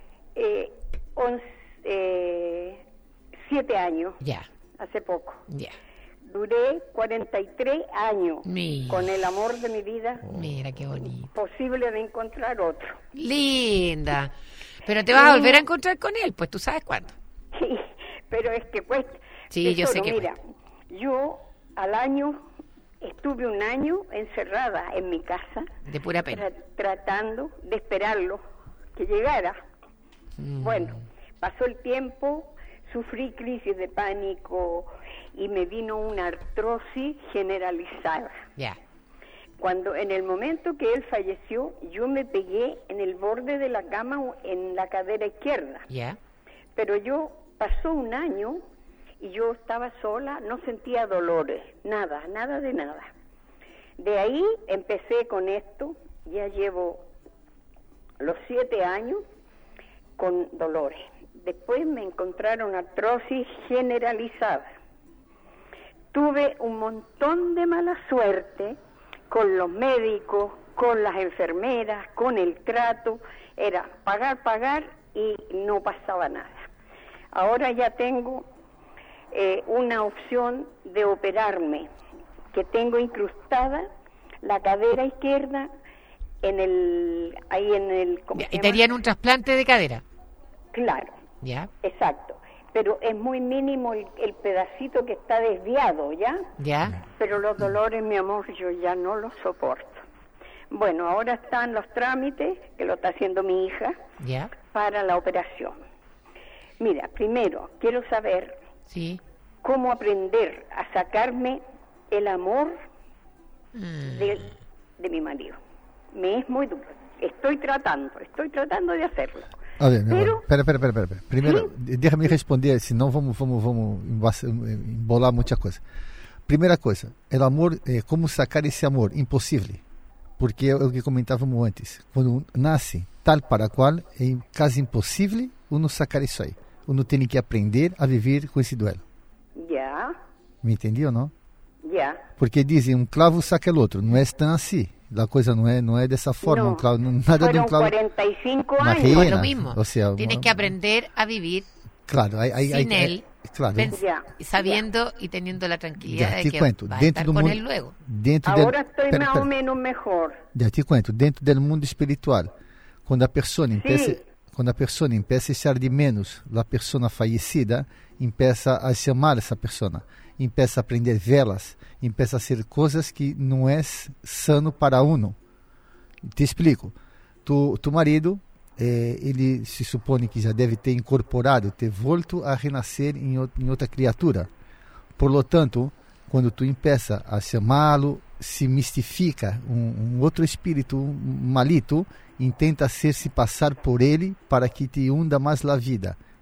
7 años. Ya. Hace poco. Ya. Duré 43 años con el amor de mi vida. Mira qué bonito. Posible de encontrar otro. Linda. Pero te vas a volver a encontrar con él, pues tú sabes cuándo. Sí, pero es que cuesta. Sí, yo sé que mira, yo al año estuve un año encerrada en mi casa. De pura pena. Tratando de esperarlo, que llegara. Bueno, pasó el tiempo, sufrí crisis de pánico y me vino una artrosis generalizada. Ya. Cuando en el momento que él falleció, yo me pegué en el borde de la cama en la cadera izquierda. Ya. Pero pasó un año y yo estaba sola, no sentía dolores, nada de nada. De ahí empecé con esto, ya llevo los 7 años con dolores. Después me encontraron artrosis generalizada. Tuve un montón de mala suerte con los médicos, con las enfermeras, con el trato. Era pagar y no pasaba nada. Ahora ya tengo una opción de operarme, que tengo incrustada la cadera izquierda ¿Y te harían un trasplante de cadera? Claro. Ya. Exacto. Pero es muy mínimo el pedacito que está desviado, ¿ya? Ya. Pero los dolores, mi amor, yo ya no los soporto. Bueno, ahora están los trámites, que lo está haciendo mi hija, ya, para la operación. Mira, primero, quiero saber cómo aprender a sacarme el amor de mi marido. Me es muy duro. Estoy tratando de hacerlo. A ver, espera. Primeiro, deixa-me responder, senão vamos embolar muita coisa. Primeira coisa, o amor, como sacar esse amor? Impossível. Porque é o que comentávamos antes. Quando nasce tal para qual, é quase impossível uno sacar isso aí. Uno tem que aprender a viver com esse duelo. Já. Me entendeu, não? Já. Porque dizem, clavo saca o outro. Não é tão assim. La cosa no es de esa forma. No, un clavo, nada de un clavo. 45 años. Es lo mismo. O sea, tienes que aprender a vivir sin él, sabiendo y teniendo la tranquilidad de que va a estar con él luego. Ahora estoy más o menos mejor. Ya te cuento, dentro del mundo espiritual, cuando la persona empieza a echar de menos la persona fallecida, empieza a llamar a esa persona, empieza a aprender velas, empieza a hacer cosas que não é sano para uno. Te explico. Tu marido, ele se supõe que já deve ter incorporado, ter volto a renascer em outra criatura. Por lo tanto, quando tu empieza a chamá-lo, se mistifica um outro espírito malito, intenta hacer-se passar por ele para que te hunda mais a vida.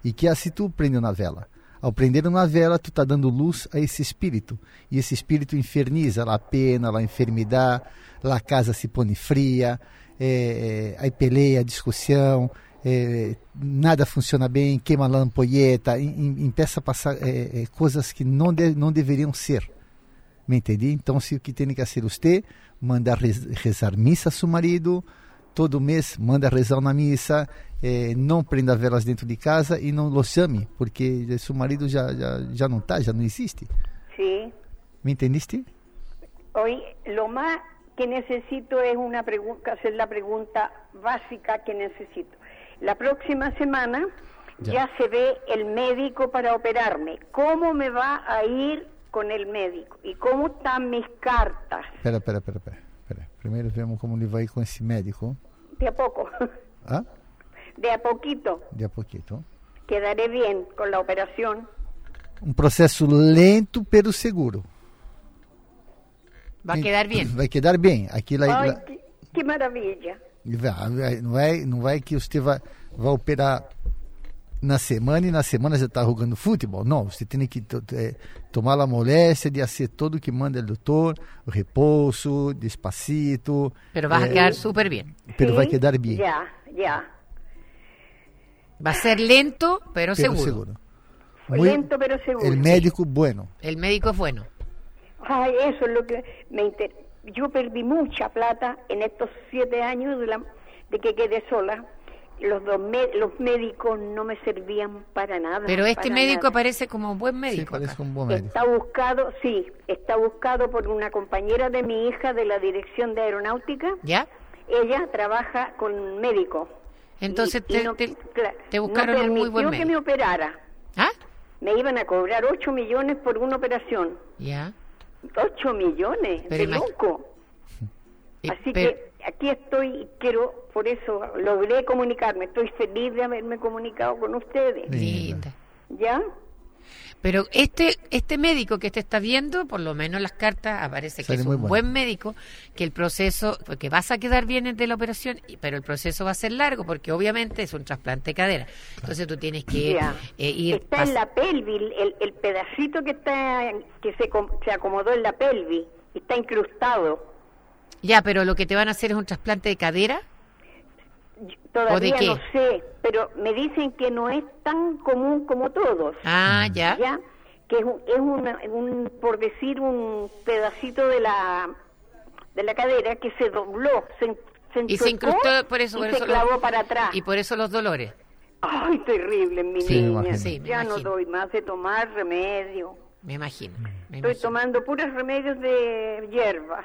E que assim tu prende uma vela. Ao prender uma vela, tu está dando luz a esse espírito. E esse espírito inferniza a pena, a enfermidade, a casa se põe fria, aí peleia, discussão, nada funciona bem, queima a ampolheta, empieza a passar coisas que não deveriam ser. Me entendi? Então, o que tem que fazer você, mandar rezar missa a seu marido, todo mês manda rezar uma missa, não prenda velas dentro de casa e não lo chame, porque seu marido já não está, já não existe. Sí. ¿Me entendiste? Hoy lo más que necesito es hacer la pregunta básica que necesito. La próxima semana ya se ve el médico para operarme. ¿Cómo me va a ir con el médico? ¿Y cómo están mis cartas? Espera. Primeiro vemos como ele vai com esse médico. De a poco. ¿Ah? De a poquito. De a poquito. Quedaré bien con la operación. Um processo lento, pero seguro. Va a quedar bien. Vai quedar bem. Ai, que maravilha. Não vai que você vai operar na semana e na semana já está jogando futebol. Não, você tem que tomar a moléstia de fazer tudo o que manda o doutor, o repouso, despacito. Pero vas a quedar súper bien. Pero vai quedar bem. Ya. Va a ser lento, pero seguro. Lento, pero seguro. El médico bueno. El médico es bueno. Ay, eso es lo que me interesa. Yo perdí mucha plata en estos 7 años de que quedé sola. Los médicos no me servían para nada. Pero este médico aparece como un buen médico. Sí, parece un buen médico. Está buscado por una compañera de mi hija de la Dirección de Aeronáutica. ¿Ya? Ella trabaja con médico. Entonces te buscaron un muy buen médico. No permitió que me operara. ¿Ah? Me iban a cobrar 8 millones por una operación. ¿Ya? 8 millones, de loco. Así que aquí estoy y por eso logré comunicarme. Estoy feliz de haberme comunicado con ustedes. Linda. ¿Ya? Pero este médico que te está viendo, por lo menos en las cartas aparece que es un buen médico, que el proceso, porque vas a quedar bien de la operación, pero el proceso va a ser largo, porque obviamente es un trasplante de cadera. Entonces tú tienes que ir... Está en la pelvis, el pedacito que se acomodó en la pelvis, está incrustado. Ya, pero lo que te van a hacer es un trasplante de cadera. Todavía no sé, pero me dicen que no es tan común como todos. Ah, ya. Que es por decir, un pedacito de la cadera que se dobló, se incrustó, por eso se clavó para atrás. Y por eso los dolores. Ay, terrible, mi niña. Sí, ya no doy más de tomar remedio. Me imagino. Estoy tomando puros remedios de hierba.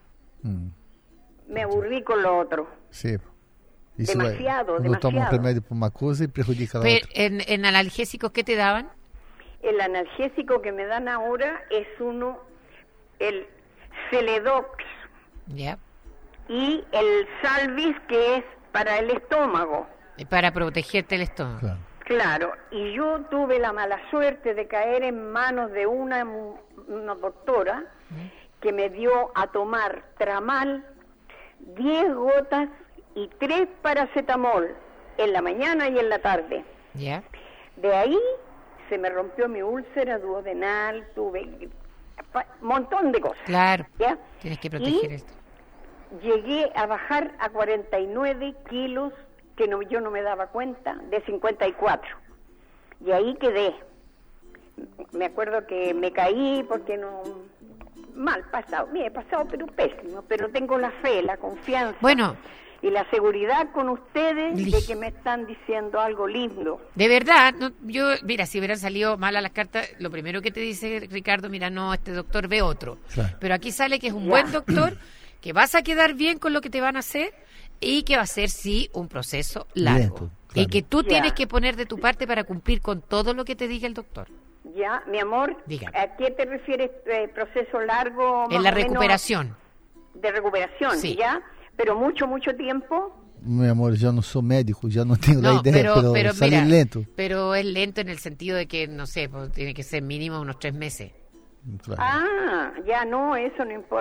Me aburrí con lo otro. Sí. Demasiado. Toma un remedio por una cosa y perjudica a la otra. ¿En analgésicos qué te daban? El analgésico que me dan ahora es el Celedox. Ya. Y el Salvis, que es para el estómago. Para protegerte el estómago. Claro. Y yo tuve la mala suerte de caer en manos de una doctora que me dio a tomar Tramal, 10 gotas y 3 paracetamol en la mañana y en la tarde. ¿Ya? De ahí se me rompió mi úlcera duodenal, tuve un montón de cosas. Claro, ¿ya? Tienes que proteger esto. Llegué a bajar a 49 kilos, que yo no me daba cuenta, de 54. Y ahí quedé. Me acuerdo que me caí porque no... Mal pasado, me he pasado pero pésimo, pero tengo la fe, la confianza y la seguridad con ustedes de que me están diciendo algo lindo. De verdad, mira, si hubieran salido mal a las cartas, lo primero que te dice Ricardo, mira, no, este doctor ve otro. Claro. Pero aquí sale que es un buen doctor, que vas a quedar bien con lo que te van a hacer y que va a ser, sí, un proceso largo. Lento, claro. Y que tú tienes que poner de tu parte para cumplir con todo lo que te diga el doctor. Ya, mi amor, dígame. ¿A qué te refieres proceso largo? En la recuperación. De recuperación, sí. ¿Ya? Pero mucho tiempo. Mi amor, yo no soy médico, ya no tengo la idea, pero salir lento. Pero es lento en el sentido de que, no sé, pues, tiene que ser mínimo unos 3 meses. Claro. Ah, ya no, eso no importa.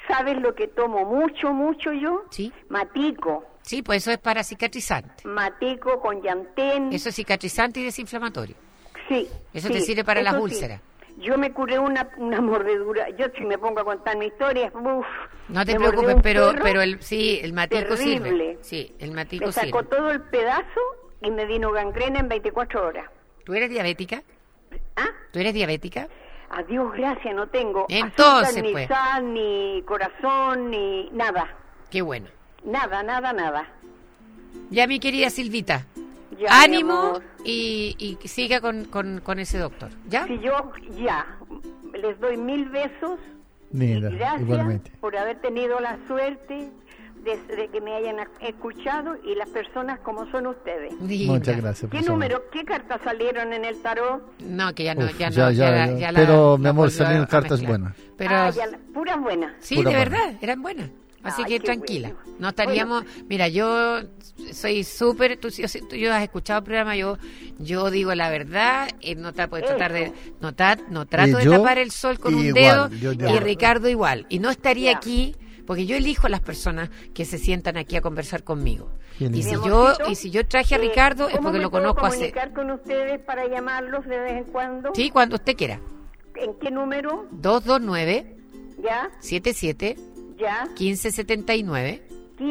¿Sabes lo que tomo mucho yo? Sí. Matico. Sí, pues eso es para cicatrizante. Matico con llantén. Eso es cicatrizante y desinflamatorio. Sí. Eso te sirve para las úlceras. Yo me curé una mordedura. Yo si me pongo a contar mi historia, no te preocupes, pero el matico terrible. sirve. Sí, el matico me sacó sirve. todo el pedazo y me vino gangrena en 24 horas. ¿Tú eres diabética? ¿Ah? ¿Tú eres diabética? A Dios gracias, no tengo entonces, azúcar, ni pues, sal, ni corazón, ni nada. Qué bueno. Nada. Ya, mi querida Silvita, ya, ánimo y siga con ese doctor, ¿ya? Si yo, les doy 1000 besos. Mira, y gracias igualmente. por haber tenido la suerte de que me hayan escuchado y las personas como son ustedes. Muchas gracias. ¿Qué número, qué cartas salieron en el tarot? No, que ya no. Pero, mi amor, salieron cartas buenas. Pero, puras buenas. Sí, pura de buena. verdad, eran buenas. Así que tranquila. Bueno. No estaríamos... Mira, yo soy súper... Tú has escuchado el programa, yo digo la verdad, no te puedes tratar de... No trato de tapar el sol con un dedo, y Ricardo igual. Y no estaría aquí... Porque yo elijo a las personas que se sientan aquí a conversar conmigo. Y si yo traje a Ricardo es porque lo conozco hace... ¿Comunicar con ustedes para llamarlos de vez en cuando? Sí, cuando usted quiera. ¿En qué número? 229 ¿Ya? 77 ¿Ya? 1579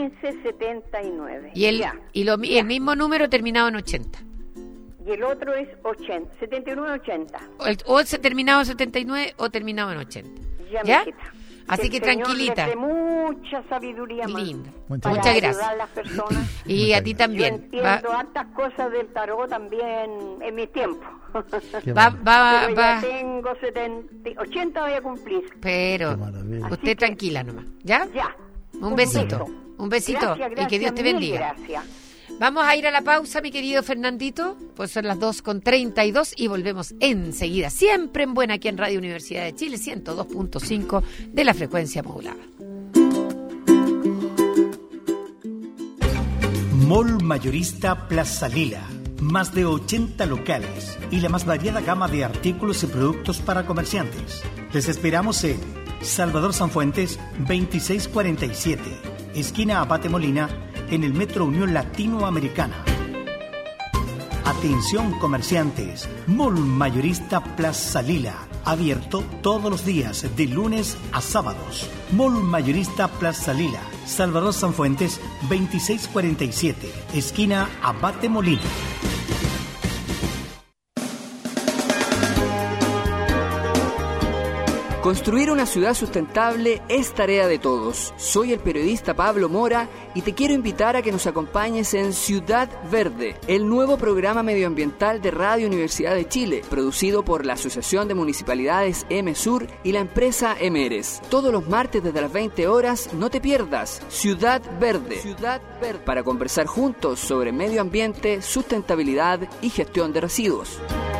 1579. Y el mismo número terminado en 80. Y el otro es 80, 79-80. O terminado en 79 o terminado en 80. ¿Ya? Así que tranquilita. De mucha sabiduría. Linda. Muchas gracias. A las personas. Y a ti también. Yo entiendo hartas cosas del tarot también en mi tiempo. Ya tengo 80 voy a cumplir. Pero usted tranquila nomás. ¿Ya? Ya. Un besito. Un besito. Gracias, y que Dios te bendiga. Gracias. Vamos a ir a la pausa, mi querido Fernandito, pues son las 2:32 y volvemos enseguida, siempre en buena aquí en Radio Universidad de Chile, 102.5 de la frecuencia modulada. Mall Mayorista Plaza Lila, más de 80 locales y la más variada gama de artículos y productos para comerciantes. Les esperamos en Salvador Sanfuentes 2647, esquina Abate Molina, en el Metro Unión Latinoamericana. Atención comerciantes, Mall Mayorista Plaza Lila, abierto todos los días de lunes a sábados. Mall Mayorista Plaza Lila, Salvador Sanfuentes 2647, esquina Abate Molina. Construir una ciudad sustentable es tarea de todos. Soy el periodista Pablo Mora y te quiero invitar a que nos acompañes en Ciudad Verde, el nuevo programa medioambiental de Radio Universidad de Chile, producido por la Asociación de Municipalidades MSUR y la empresa Emeres. Todos los martes desde las 20 horas, no te pierdas Ciudad Verde, para conversar juntos sobre medio ambiente, sustentabilidad y gestión de residuos.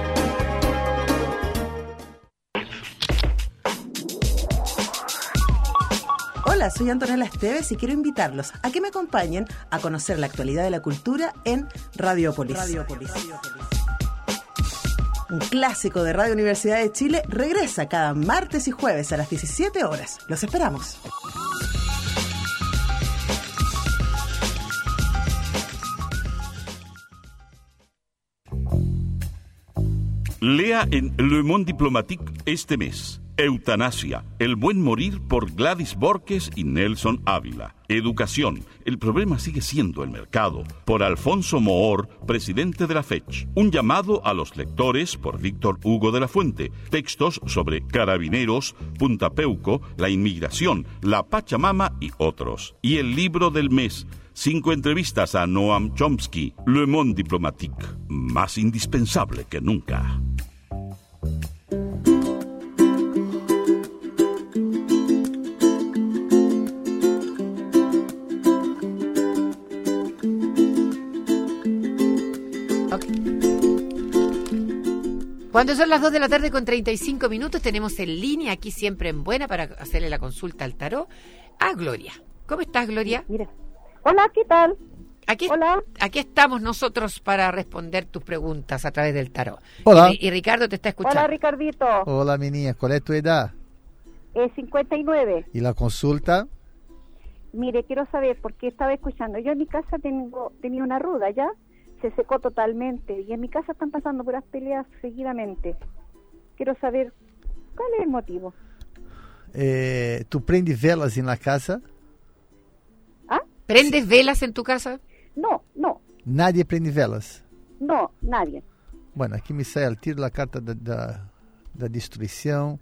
Hola, soy Antonella Esteves y quiero invitarlos a que me acompañen a conocer la actualidad de la cultura en Radiopolis. Un clásico de Radio Universidad de Chile regresa cada martes y jueves a las 17 horas. Los esperamos. Lea en Le Monde Diplomatique este mes. Eutanasia, el buen morir por Gladys Borges y Nelson Ávila. Educación, el problema sigue siendo el mercado, por Alfonso Moor, presidente de la FECH. Un llamado a los lectores por Víctor Hugo de la Fuente. Textos sobre carabineros, Punta Peuco, la inmigración, la Pachamama y otros. Y el libro del mes. 5 entrevistas a Noam Chomsky. Le Monde Diplomatique, más indispensable que nunca. Cuando son las 2 de la tarde con 35 minutos, tenemos en línea, aquí siempre en buena, para hacerle la consulta al tarot, a Gloria. ¿Cómo estás, Gloria? Mira. Hola, ¿qué tal? Aquí estamos nosotros para responder tus preguntas a través del tarot. Hola. Y Ricardo te está escuchando. Hola, Ricardito. Hola, mi niña, ¿cuál es tu edad? 59. ¿Y la consulta? Mire, quiero saber, porque estaba escuchando. Yo en mi casa tenía una ruda, ¿ya? Se secó totalmente. Y en mi casa están pasando puras peleas seguidamente. Quiero saber, ¿cuál es el motivo? ¿Tú prendes velas en la casa? ¿Ah? ¿Prendes velas en tu casa? No. ¿Nadie prende velas? No, nadie. Bueno, aqui me sai al tiro a carta da destruição.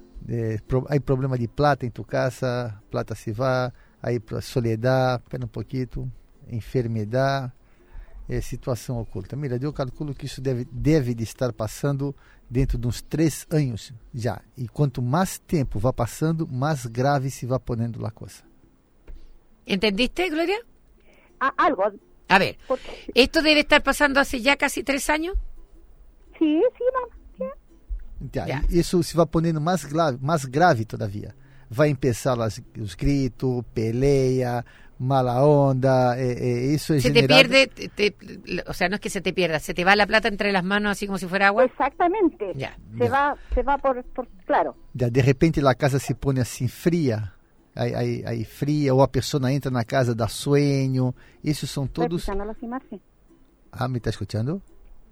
Há problema de plata em tu casa, plata se vai, aí soledade, espera pouquinho, enfermidade, situação oculta. Mira, eu calculo que isso deve de estar passando dentro de uns 3 anos já. E quanto mais tempo vai passando, mais grave se vai ponendo a coisa. ¿Entendiste, Gloria? Algo. A ver, ¿esto debe estar pasando hace ya casi 3 años? Sí, mamá. Ya. Isso se vai ponendo mais grave todavia. Vai começar os gritos, pelea, mala onda, eso es se generado... te pierde, o sea, no es que se te pierda, se te va la plata entre las manos así como si fuera agua. Exactamente. Ya. Se va por claro. Ya, de repente la casa se pone assim fría, aí fría, ou a pessoa entra na casa, dá sueño, esos son todos... ¿Me está escuchando?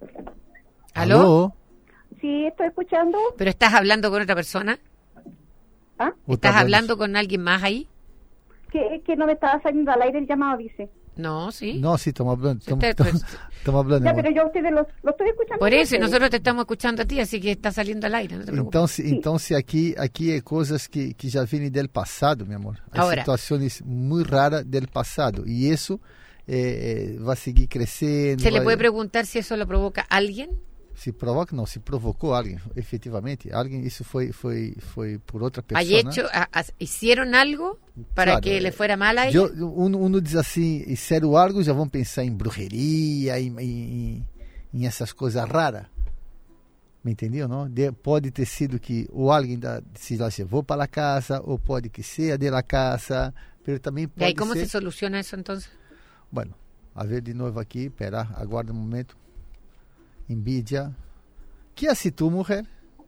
¿Aló? Sí, estoy escuchando. ¿Pero estás hablando con otra persona? ¿Ah? ¿Estás hablando con alguien más ahí? Que no me estaba saliendo al aire el llamado, dice. No, sí. No, sí, estamos hablando. Estamos hablando. Ya, pero yo a ustedes lo estoy escuchando. Por eso, nosotros te estamos escuchando a ti, así que está saliendo al aire, no te preocupes. Então aqui é coisas que já vêm do passado, meu amor. Ahora, situações muito raras do passado. E isso vai seguir crescendo. ¿Se le puede preguntar si eso lo provoca alguien? Se provoca, não, se provocou alguém, efetivamente, alguém, isso foi por outra pessoa. ¿Hicieron algo para claro, que le fuera mal a ella? Uno diz assim, hicieron algo, já vão pensar em brujeria, em essas coisas raras. Me entendeu, não? Pode ter sido que ou alguém se la levou para a casa, ou pode que seja de la casa, mas também pode ser... ¿Y cómo se soluciona eso entonces? Bueno, a ver de novo aqui, espera, aguarda um momento. Envidia. ¿Qué haces tú, mujer?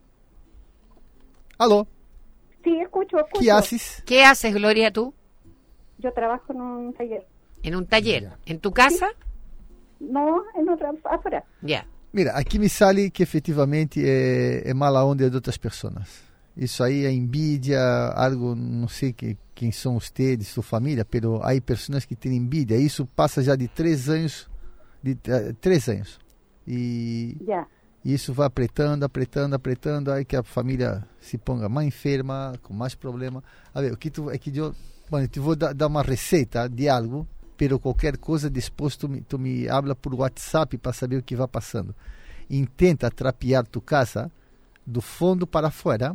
¿Aló? Sí, escucho. ¿Qué haces? ¿Qué haces, Gloria, tú? Yo trabajo en un taller. ¿En un taller? Ya. ¿En tu casa? Sí. No, en otra, afuera. Ya. Mira, aqui me sale que efetivamente é mala onda de outras pessoas. Isso aí é envidia, algo, não sei quem são vocês, sua família, pero há pessoas que têm envidia. Isso passa já de 3 anos. E isso vai apretando, aí que a família se ponga mais enferma, com mais problema. A ver, eu te vou dar uma receita de algo, pero qualquer coisa depois tu me habla por WhatsApp para saber o que vai passando. Intenta trapear tu casa do fundo para fora.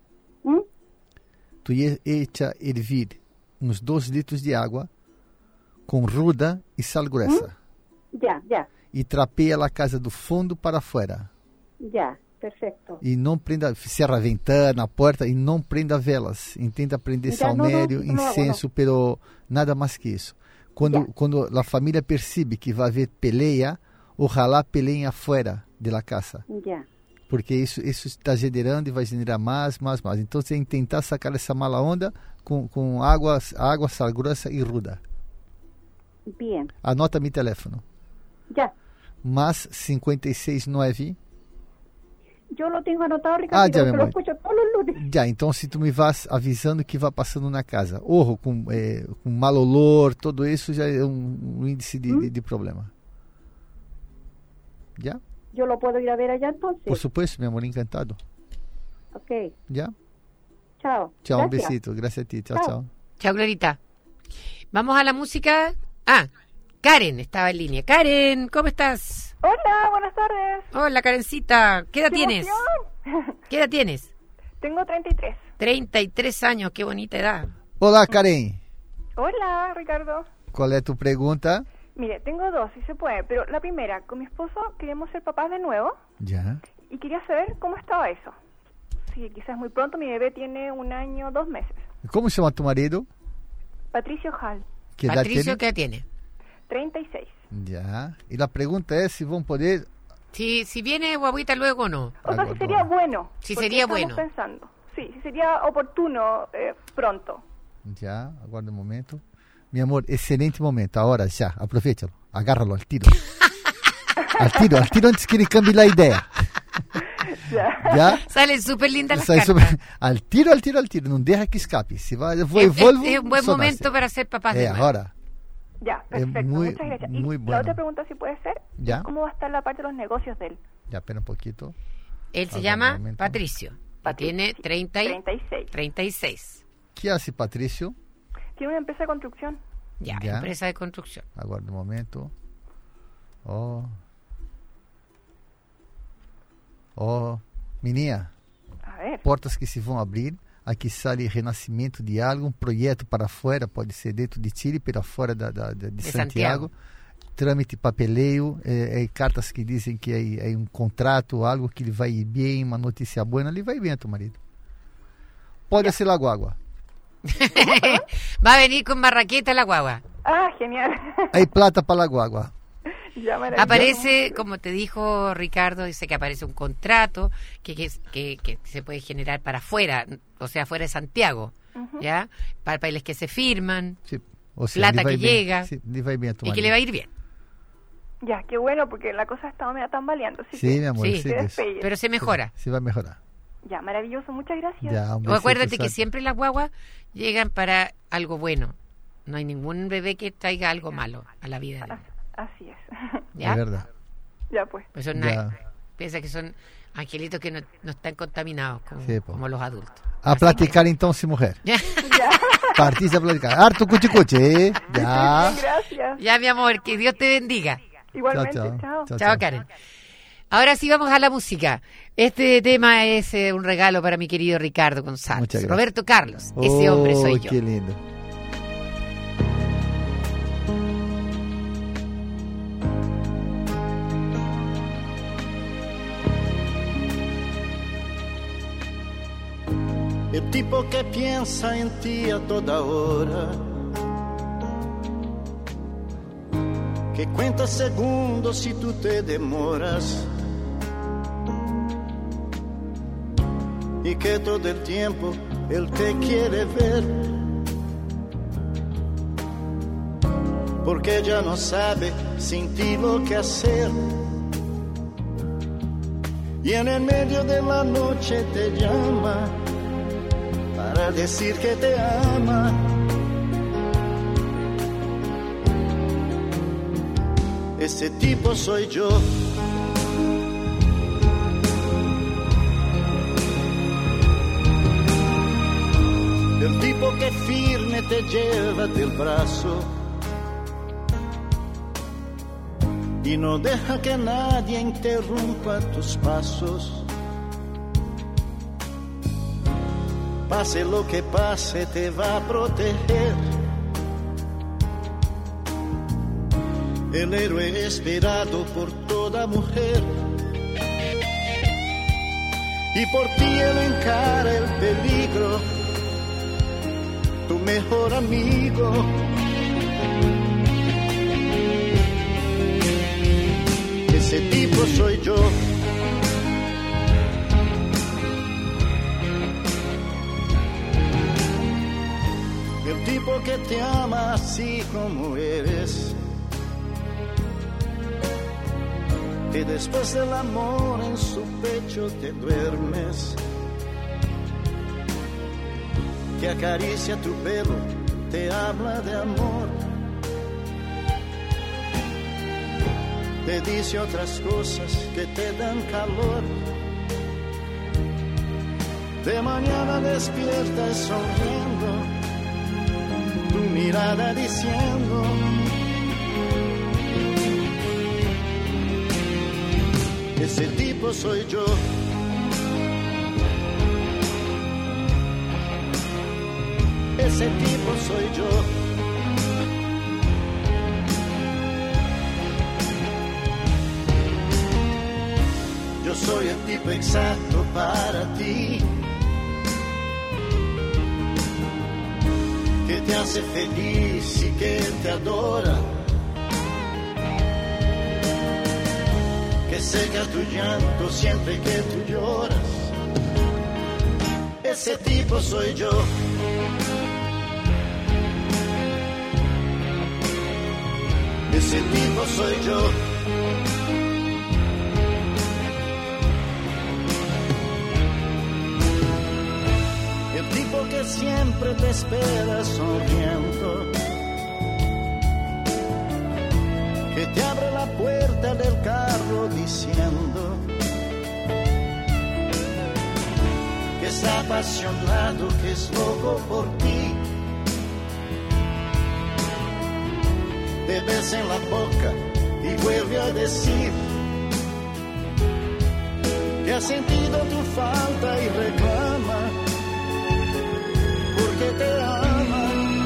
Tu echa hervir uns 2 litros de água com ruda e sal grossa. Ya. E trapeia a casa do fundo para fora. Já, perfeito. E não prenda, cerra a ventana, a porta e não prenda velas. Intenta prender salmério, incenso, pero nada mais que isso. Quando a família percebe que vai haver peleia, ojalá peleiem afuera da casa. Já. Porque isso está generando e vai generar mais. Então você tem que tentar sacar essa mala onda com água, sal grossa e ruda. Bien. Anota meu telefone. Já. Más 569. Yo lo tengo anotado, Ricardo, ya, lo escucho todos los lunes. Já, então se tu me vas avisando que vai passando na casa, ou com mau olor, tudo isso já é um índice de problema. Já? ¿Yo lo puedo ir a ver allá entonces? Por supuesto, mi amor, encantado. Ok. ¿Ya? Chao. Chao, un besito. Gracias a ti. Chao. Chao, Glorita. Vamos a la música. Karen estaba en línea. Karen, ¿cómo estás? Hola, buenas tardes. Hola, Karencita. ¿Qué edad tienes? ¿Qué edad tienes? Tengo 33. 33 años, qué bonita edad. Hola, Karen. Hola, Ricardo. ¿Cuál es tu pregunta? Mire, tengo 2, si se puede, pero la primera, con mi esposo queremos ser papás de nuevo. Ya. Y quería saber cómo estaba eso. Sí, quizás muy pronto, mi bebé tiene 1 año, 2 meses. ¿Cómo se llama tu marido? Patricio Hall. ¿Qué edad Patricio, ¿qué edad tiene? 36. Ya. Y la pregunta es si van a poder... Si viene guaguita luego o no. O sea, si sería bueno. Si sería bueno. Pensando. Sí, sería oportuno pronto. Ya, aguarda un momento. Mi amor, excelente momento. Ahora, ya, aprovéchalo. Agárralo al tiro. al tiro antes que ele cambie la idea. Ya. Salen súper lindas las cartas. Al tiro. No deja que escape. Si va, es un buen momento para ser papás de ahora. Ya, perfecto. Muchas gracias. Muy bueno. La otra pregunta, si puede ser, ¿ya? ¿Cómo va a estar la parte de los negocios de él? Ya, espera un poquito. Él se llama Patricio. Tiene 36. ¿Qué hace Patricio? Tiene una empresa de construcción. Ya, empresa de construcción. Aguarda un momento. Menina, portas que se vão abrir, aqui sale renascimento de algo, projeto para fora, pode ser dentro de Chile, para fora de Santiago. Trâmite, papeleio, cartas que dizem que é um contrato, algo que lhe vai ir bem, uma notícia boa, lhe vai bem a tu marido. Pode ser la guagua. Va a venir con marraqueta la guagua. Ah, genial. Hay plata para la guagua. Aparece, como te dijo Ricardo, dice que aparece un contrato que se puede generar para afuera, o sea, fuera de Santiago, ¿ya? Para países que se firman, sí. O sea, plata que llega, sí, y que le va a ir bien. Ya, qué bueno, porque la cosa estaba medio tambaleando. Sí, mi amor, sí, pero se mejora. Sí, va a mejorar. Ya, maravilloso, muchas gracias. Ya, acuérdate que siempre las guaguas llegan para algo bueno. No hay ningún bebé que traiga algo malo a la vida. Así es. ¿Ya? Es verdad. Ya, pues. Piensa que son angelitos que no están contaminados como los adultos. A platicar entonces, mujer. Partís a platicar. Harto cuchicuchi, Ya. Gracias. Ya, mi amor, que Dios te bendiga. Igualmente, chao, Karen. Ahora sí vamos a la música. Este tema es un regalo para mi querido Ricardo González. Roberto Carlos, ese hombre soy yo. Qué lindo. El tipo que piensa en ti a toda hora, que cuenta segundos si tú te demoras, y que todo el tiempo él te quiere ver, porque ya no sabe sin ti lo que hacer, y en el medio de la noche te llama para decir que te ama. Ese tipo soy yo. El tipo que firme te lleva del brazo y no deja que nadie interrumpa tus pasos. Pase lo que pase, te va a proteger. El héroe esperado por toda mujer. Y por ti él encara el peligro, tu mejor amigo. Ese tipo soy yo. El tipo que te ama así como eres, que después del amor en su pecho te duermes, que acaricia tu pelo, te habla de amor, te dice otras cosas que te dan calor. De mañana despiertas sonriendo, tu mirada diciendo: ese tipo soy yo. Ese tipo soy yo. Yo soy el tipo exacto para ti, que te hace feliz y que te adora, que seca tu llanto siempre que tú lloras. ese tipo soy yo. Ese tipo soy yo. El tipo que siempre te espera sonriendo, que te abre la puerta del carro diciendo que está apasionado, que es loco por ti. Te besa en la boca y vuelve a decir que ha sentido tu falta y reclama porque te ama.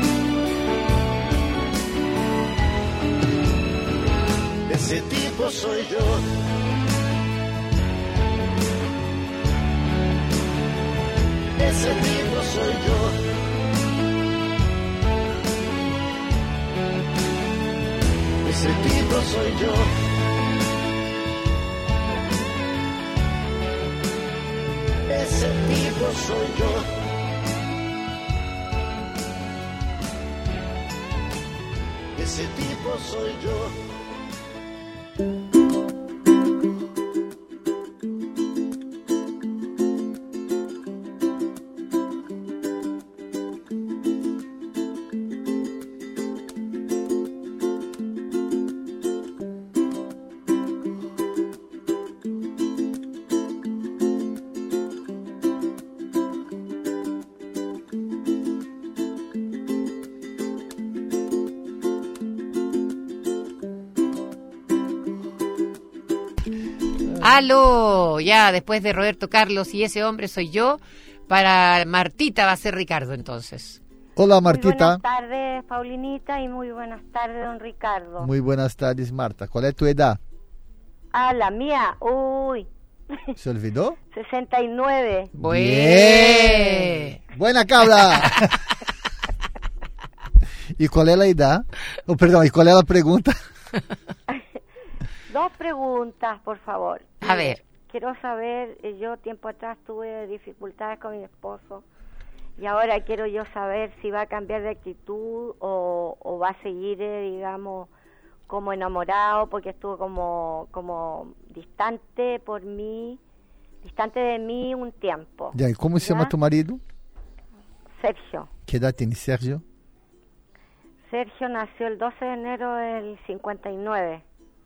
Ese tipo soy yo. Ese tipo soy yo. Ese tipo soy yo. Ese tipo soy yo. Ese tipo soy yo. Aló, ya después de Roberto Carlos y ese hombre soy yo, para Martita va a ser Ricardo entonces. Hola Martita. Muy buenas tardes Paulinita y muy buenas tardes don Ricardo. Muy buenas tardes Marta, ¿cuál es tu edad? Ah, la mía, uy. ¿Se olvidó? 69. Bien. Buena cabra. ¿Y cuál es la edad? Oh, perdón, ¿y cuál es la pregunta? Dos preguntas, por favor. A ver. Quiero saber, yo tiempo atrás tuve dificultades con mi esposo y ahora quiero yo saber si va a cambiar de actitud o va a seguir, digamos, como enamorado, porque estuvo como distante de mí un tiempo. Ya, ¿y cómo se llama tu marido? Sergio. ¿Qué edad tiene Sergio? Sergio nació el 12 de enero del 59.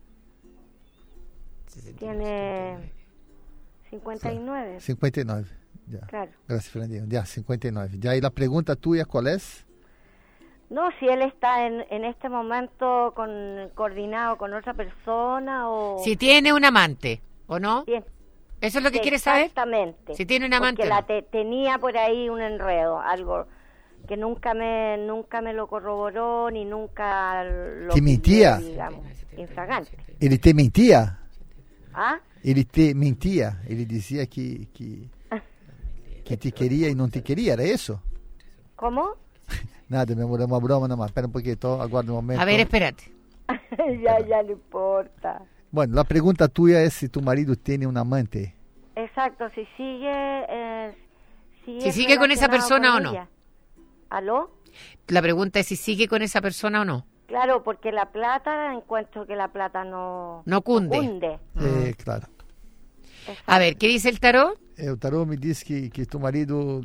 Tiene 59. 59, ya. Claro. Gracias, Fernandinho. Ya, 59. Ya, ¿y la pregunta tuya cuál es? No, si él está en este momento coordinado con otra persona o... Si tiene un amante, ¿o no? Bien. ¿Eso es lo que quieres saber? Exactamente. Si tiene un amante. Porque tenía por ahí un enredo, algo que nunca me lo corroboró ni nunca lo... ¿Te mentía? Digamos, infragante. ¿Él te mentía? ¿Ah? Ele te mentía, ele dizia que te queria e não te queria, era isso? ¿Cómo? Nada, meu amor, é uma broma nomás. Espera um pouquinho, aguarda um momento. A ver, espérate. ya no importa. Bueno, la pregunta tuya es si tu marido tiene un amante. Exacto, si sigue con esa persona o no. ¿Aló? La pregunta es si sigue con esa persona o no. Claro, porque la plata, encuentro que la plata no cunde. Claro. Exacto. A ver, ¿qué dice el tarot? El tarot me dice que tu marido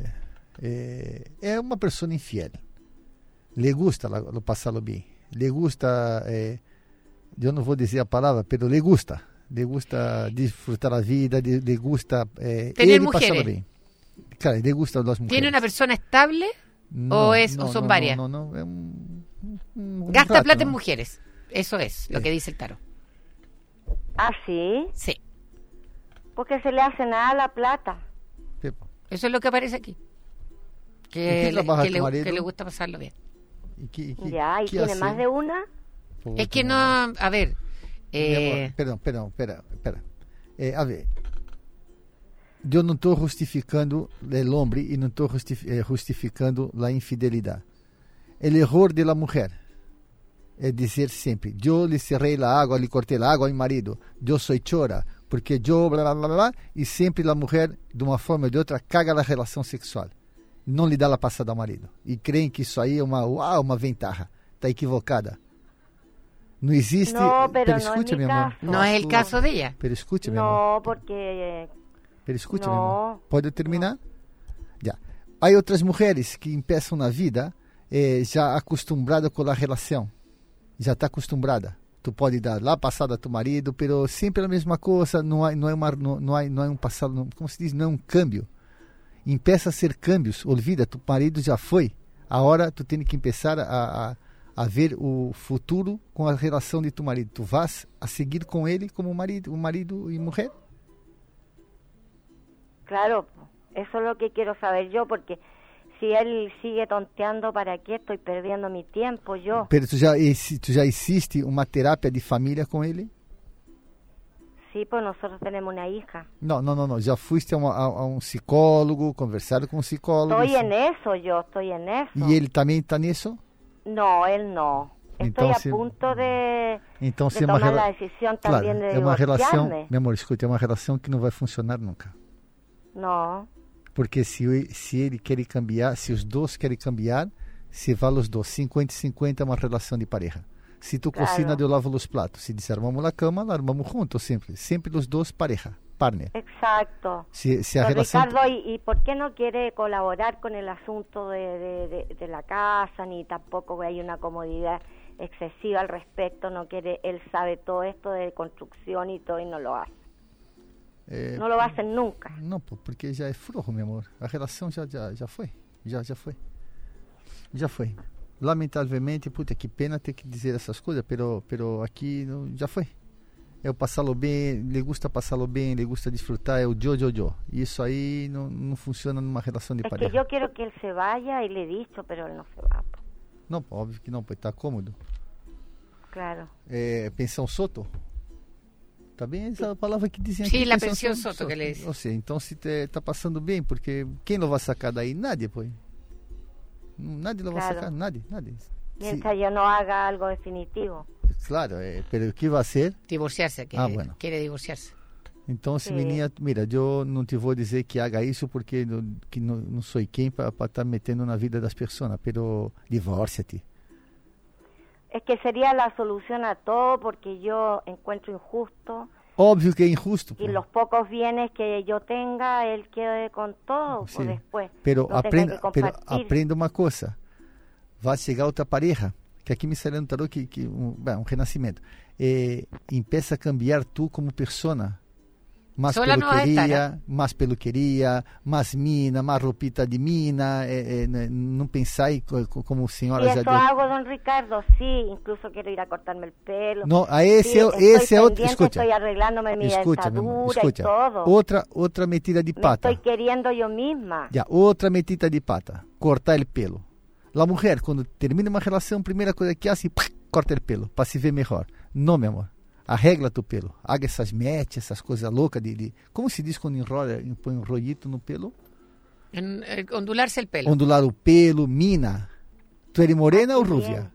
es una persona infiel. Le gusta pasarlo bien. Le gusta, yo no voy a decir la palabra, pero le gusta disfrutar la vida, le gusta tener mujeres. Pasarlo bien. Claro, le gustan las mujeres. ¿Tiene una persona estable o son varias? No. Gasta rato, plata en mujeres. Eso es lo que dice el tarot. ¿Ah, sí? Sí. Porque se le hace nada a la plata. Eso es lo que aparece aquí. Que le gusta pasarlo bien. ¿Y tiene más de una? Es que no, a ver. Perdón, espera. A ver. Yo no estoy justificando el hombre y no estoy justificando la infidelidad. El error de la mujer es decir siempre, yo le cerré la agua, le corté la agua a mi marido, yo soy chora, porque yo, blá, blá, blá, blá, e sempre a mulher, de uma forma ou de outra, caga na relação sexual. Não lhe dá a passada ao marido. E creem que isso aí é uma ventaja. Está equivocada. Não existe... No, pero escucha, no es mi mi amor. caso. No es el caso de ella. Pero escucha, mi amor. No, porque... Pero escucha, no. mi amor. ¿Puedo terminar? Ya. Hay otras mujeres que empiezan na vida já acostumbrada com a relação. Já está acostumbrada. Tu pode dar lá passada a tu marido, pero sempre a mesma coisa, não é um passado, como se diz, não é um câmbio. Empieza a ser cambios, olvida, tu marido já foi. Agora tu tens que começar a ver o futuro com a relação de tu marido. Tu vas a seguir com ele como marido e mulher? Claro, eso es lo que quiero saber yo, porque si él sigue tonteando, ¿para qué estoy perdiendo mi tiempo yo? Pero tu já hiciste uma terapia de família com ele? Sí, pues nosotros tenemos una hija. No. Já fuiste a um psicólogo, conversar com um psicólogo? Estoy en eso. E ele também está nisso? No, él no. Estoy a punto de tomar la decisión también de divorciarme. É uma relação, meu amor, escuta, é uma relação que não vai funcionar nunca. No. Porque se ele quer cambiar, se os dois querem cambiar, se vale os dois. 50-50 é uma relação de pareja. Se tu cocina, eu lavo os pratos. Se desarmamos a cama, la armamos juntos sempre. Sempre os dois pareja, partner. Exacto. Se a relação... Ricardo, ¿y por qué no quiere colaborar con el asunto de la casa, ni tampoco hay una comodidad excesiva al respecto? No quiere, él sabe todo esto de construcción y todo y no lo hace. No lo va a hacer nunca. Não, porque já é flojo, meu amor. A relação já foi. Já foi. Já foi. Lamentavelmente, puta, que pena ter que dizer essas coisas, pero aqui já foi. É o passá-lo bem, lhe gusta passá-lo bem, lhe gusta disfrutar, é o yo. E isso aí não funciona numa relação de pareja. É que eu quero que ele se vaya e lhe he dicho, pero ele não se va. Não, óbvio que não, pois está cômodo. Claro. Pensão Soto? Tá bem essa palavra que dizem aqui? Sim, a pensão Soto que ele disse. Ou seja, então se está passando bem, porque quem não vai sacar daí? Nadie, pois. Nadie lo va a sacar, nadie. Mientras yo no haga algo definitivo. Claro, pero ¿qué va a hacer? Divorciarse, bueno. Quiere divorciarse. Então, menina, mira, eu não te vou dizer que haga isso porque não sou quem para estar metendo na vida das pessoas, pero divórciate. Es que sería la solución a todo porque yo encuentro injusto. Óbvio que é injusto. Y los pocos bienes que yo tenga, él quede con todo sí. después. Pero aprenda uma coisa. Vai chegar outra pareja, que aqui me saiu no tarô que um renascimento. Empieza a cambiar tu como persona. Mais peluqueria, mais peluqueria, mais mina, mais roupita de mina, não pensar como senhora já deu. Hago, don Ricardo, sí, incluso quiero ir a cortarme el pelo. No, ese é outro, escucha. Estoy arreglándome mi dentadura y todo. Outra metida de pata. Me estoy queriendo yo misma. Já, outra metida de pata, cortar o pelo. A mulher, quando termina uma relação, a primeira coisa que faz é corta o pelo, para se ver melhor. Não, meu amor. Arregla tu pelo. Haga essas metes, essas coisas loucas de... Como se diz quando enrola, põe um rollito no pelo? Ondularse el pelo. Ondular o pelo, mina. Tu eres morena ou rubia?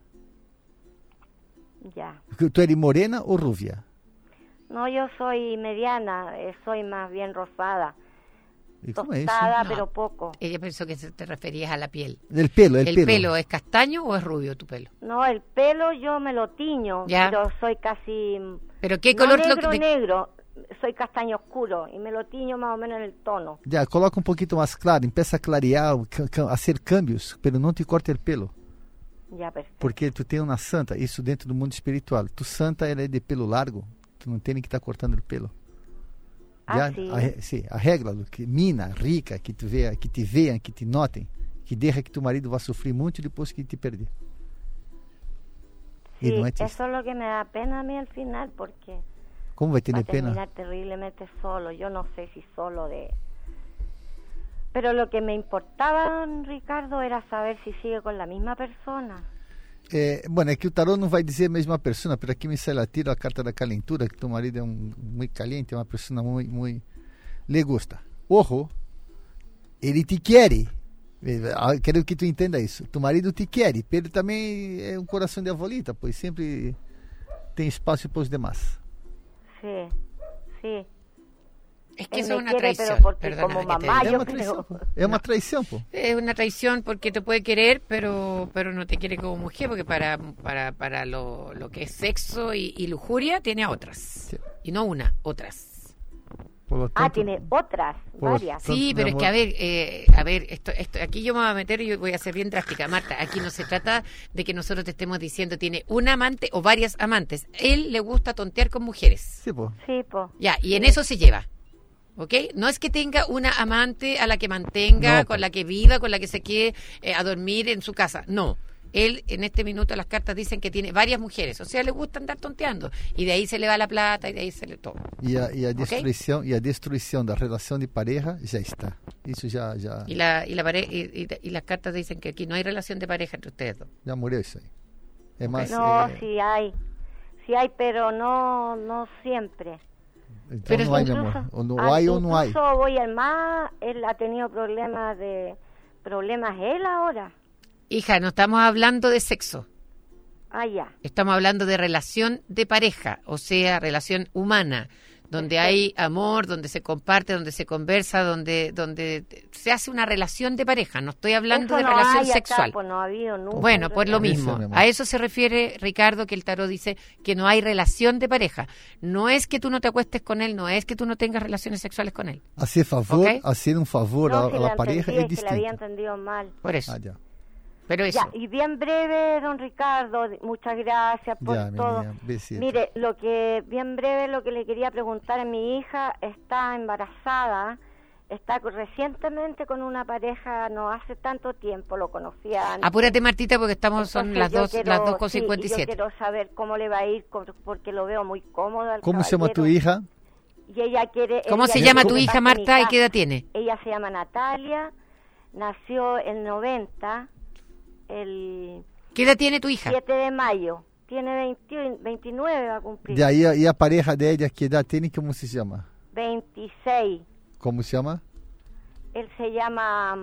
Ya. Tu eres morena ou rubia? No, yo soy mediana, soy más bien rosada. Tostada, no, pero poco. Ella pensó que te referías a la piel. El pelo. ¿El pelo es castaño o es rubio tu pelo? No, el pelo yo me lo tiño, ¿ya? Pero soy casi... ¿Pero qué color? Negro, soy castaño oscuro y me lo tiño más o menos en el tono. Ya, coloca un poquito más claro, empieza a clarear, a hacer cambios, pero no te corte el pelo. Ya, perfecto. Porque tu tens uma santa, isso dentro do mundo espiritual. Tu santa, ela é de pelo largo, tu não tem que estar cortando o pelo. Já, sim. Arregla-lo, que mina, rica, que te vejam, que te notem, que deixa que tu marido vá sofrer muito depois que te perder. Sí, no eso es lo que me da pena a mí al final, porque ¿cómo va a tener pena? Terminar terriblemente solo, yo no sé si solo de... Pero lo que me importaba, Ricardo, era saber si sigue con la misma persona. Bueno, é que o tarô não vai dizer a mesma pessoa, pero aqui me sai a tiro a carta da calentura, que tu marido é muito caliente, é uma pessoa muito le gusta. Ojo, ele te quer. Quero que tu entenda isso. Tu marido te quer, mas ele também é um coração de abuelita, pois sempre tem espaço para os demais. Sim, sim. Es que eso es una quiere, traición. Pero porque Perdóname como que te mamá, diga. yo creo. Es una traición, po. Es una traición porque te puede querer, pero no te quiere como mujer, porque para lo que es sexo y lujuria tiene a otras. Sí. Y no una, otras. Tiene otras, varias. Sí, pero es que a ver, esto aquí yo me voy a meter y yo voy a ser bien drástica, Marta. Aquí no se trata de que nosotros te estemos diciendo tiene un amante o varias amantes. Él le gusta tontear con mujeres. Sí, po. Sí, po. Ya, y en eso se lleva. ¿Ok? No es que tenga una amante a la que mantenga, con la que viva, con la que se quede a dormir en su casa. No. Él, en este minuto, las cartas dicen que tiene varias mujeres. O sea, le gusta andar tonteando. Y de ahí se le va la plata y de ahí se le toma. Y a destrucción de la relación de pareja ya está. Eso ya... Y las cartas dicen que aquí no hay relación de pareja entre ustedes dos. Ya murió eso ahí. Es más, no, sí hay, pero no siempre. Pero no hay, mi amor. O no hay o no hay. Incluso voy al mar, él ha tenido problemas él ahora. Hija, no estamos hablando de sexo. Ya. Estamos hablando de relación de pareja, o sea, relación humana, donde hay amor, donde se comparte, donde se conversa, donde se hace una relación de pareja. No estoy hablando de relación sexual. Pues no ha habido nunca. Bueno, pues lo mismo. A eso se refiere, Ricardo, que el tarot dice que no hay relación de pareja. No es que tú no te acuestes con él, no es que tú no tengas relaciones sexuales con él. Hacer un favor a la pareja es distinto. Que le había entendido mal. Por eso. Ya. Pero eso. Ya, y bien breve, don Ricardo, muchas gracias por todo. Mire, lo que le quería preguntar a mi hija, está embarazada, está recientemente con una pareja, no hace tanto tiempo, lo conocía antes. Apúrate, Martita, porque son las 2:57. Yo quiero saber cómo le va a ir, porque lo veo muy cómodo. ¿Cómo se llama tu hija? Y ella quiere... ¿Cómo se llama tu hija, Marta, y qué edad tiene? Ella se llama Natalia, nació en 90... ¿Qué edad tiene tu hija? 7 de mayo. Tiene 29, va a cumplir. Ya, y a pareja de ella, ¿qué edad tiene? ¿Cómo se llama? 26. ¿Cómo se llama? Él se llama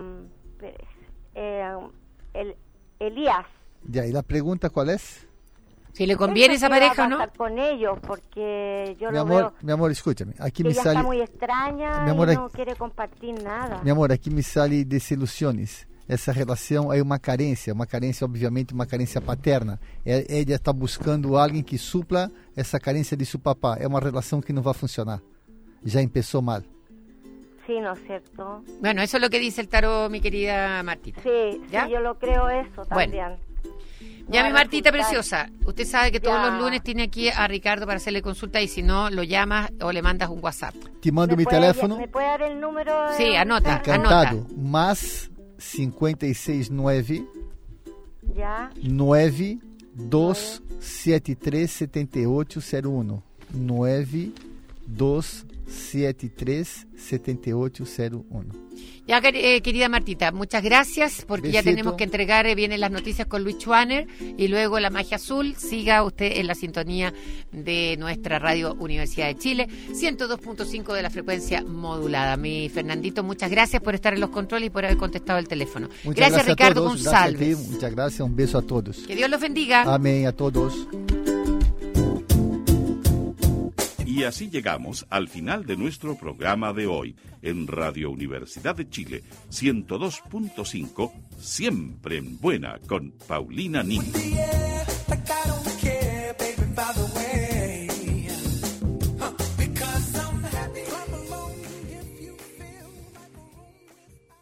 Elías. Ya, ¿y la pregunta cuál es? Si le conviene esa pareja o no. Con ellos, porque yo mi amor, escúchame. Aquí ella está muy extraña, mi amor, y no quiere compartir nada. Mi amor, aquí me sale desilusiones. Essa relação é uma carência, obviamente, uma carência paterna. Ela está buscando alguém que supla essa carência de seu papá. É uma relação que não vai funcionar. Já começou mal. Sí, ¿no es cierto? Bueno, eso es lo que dice el tarot, mi querida Martita. Sí, yo lo creo eso también. Bueno. Ya, mi Martita preciosa, usted sabe que todos los lunes tiene aquí a Ricardo para hacerle consulta, y si no, lo llamas o le mandas un WhatsApp. Te mando mi teléfono. ¿Me puede dar el número? Sí, anota. Encantado. Más 569 9273 7801 9273 7801. Ya, querida Martita, muchas gracias, porque ya tenemos que entregar, vienen las noticias con Luis Schwanner y luego la magia azul. Siga usted en la sintonía de nuestra radio Universidad de Chile, 102.5 de la frecuencia modulada. Mi Fernandito, muchas gracias por estar en los controles y por haber contestado el teléfono. Gracias Ricardo González. Muchas gracias, un beso a todos. Que Dios los bendiga. Amén a todos. Y así llegamos al final de nuestro programa de hoy en Radio Universidad de Chile 102.5, siempre en buena, con Paulina Nin.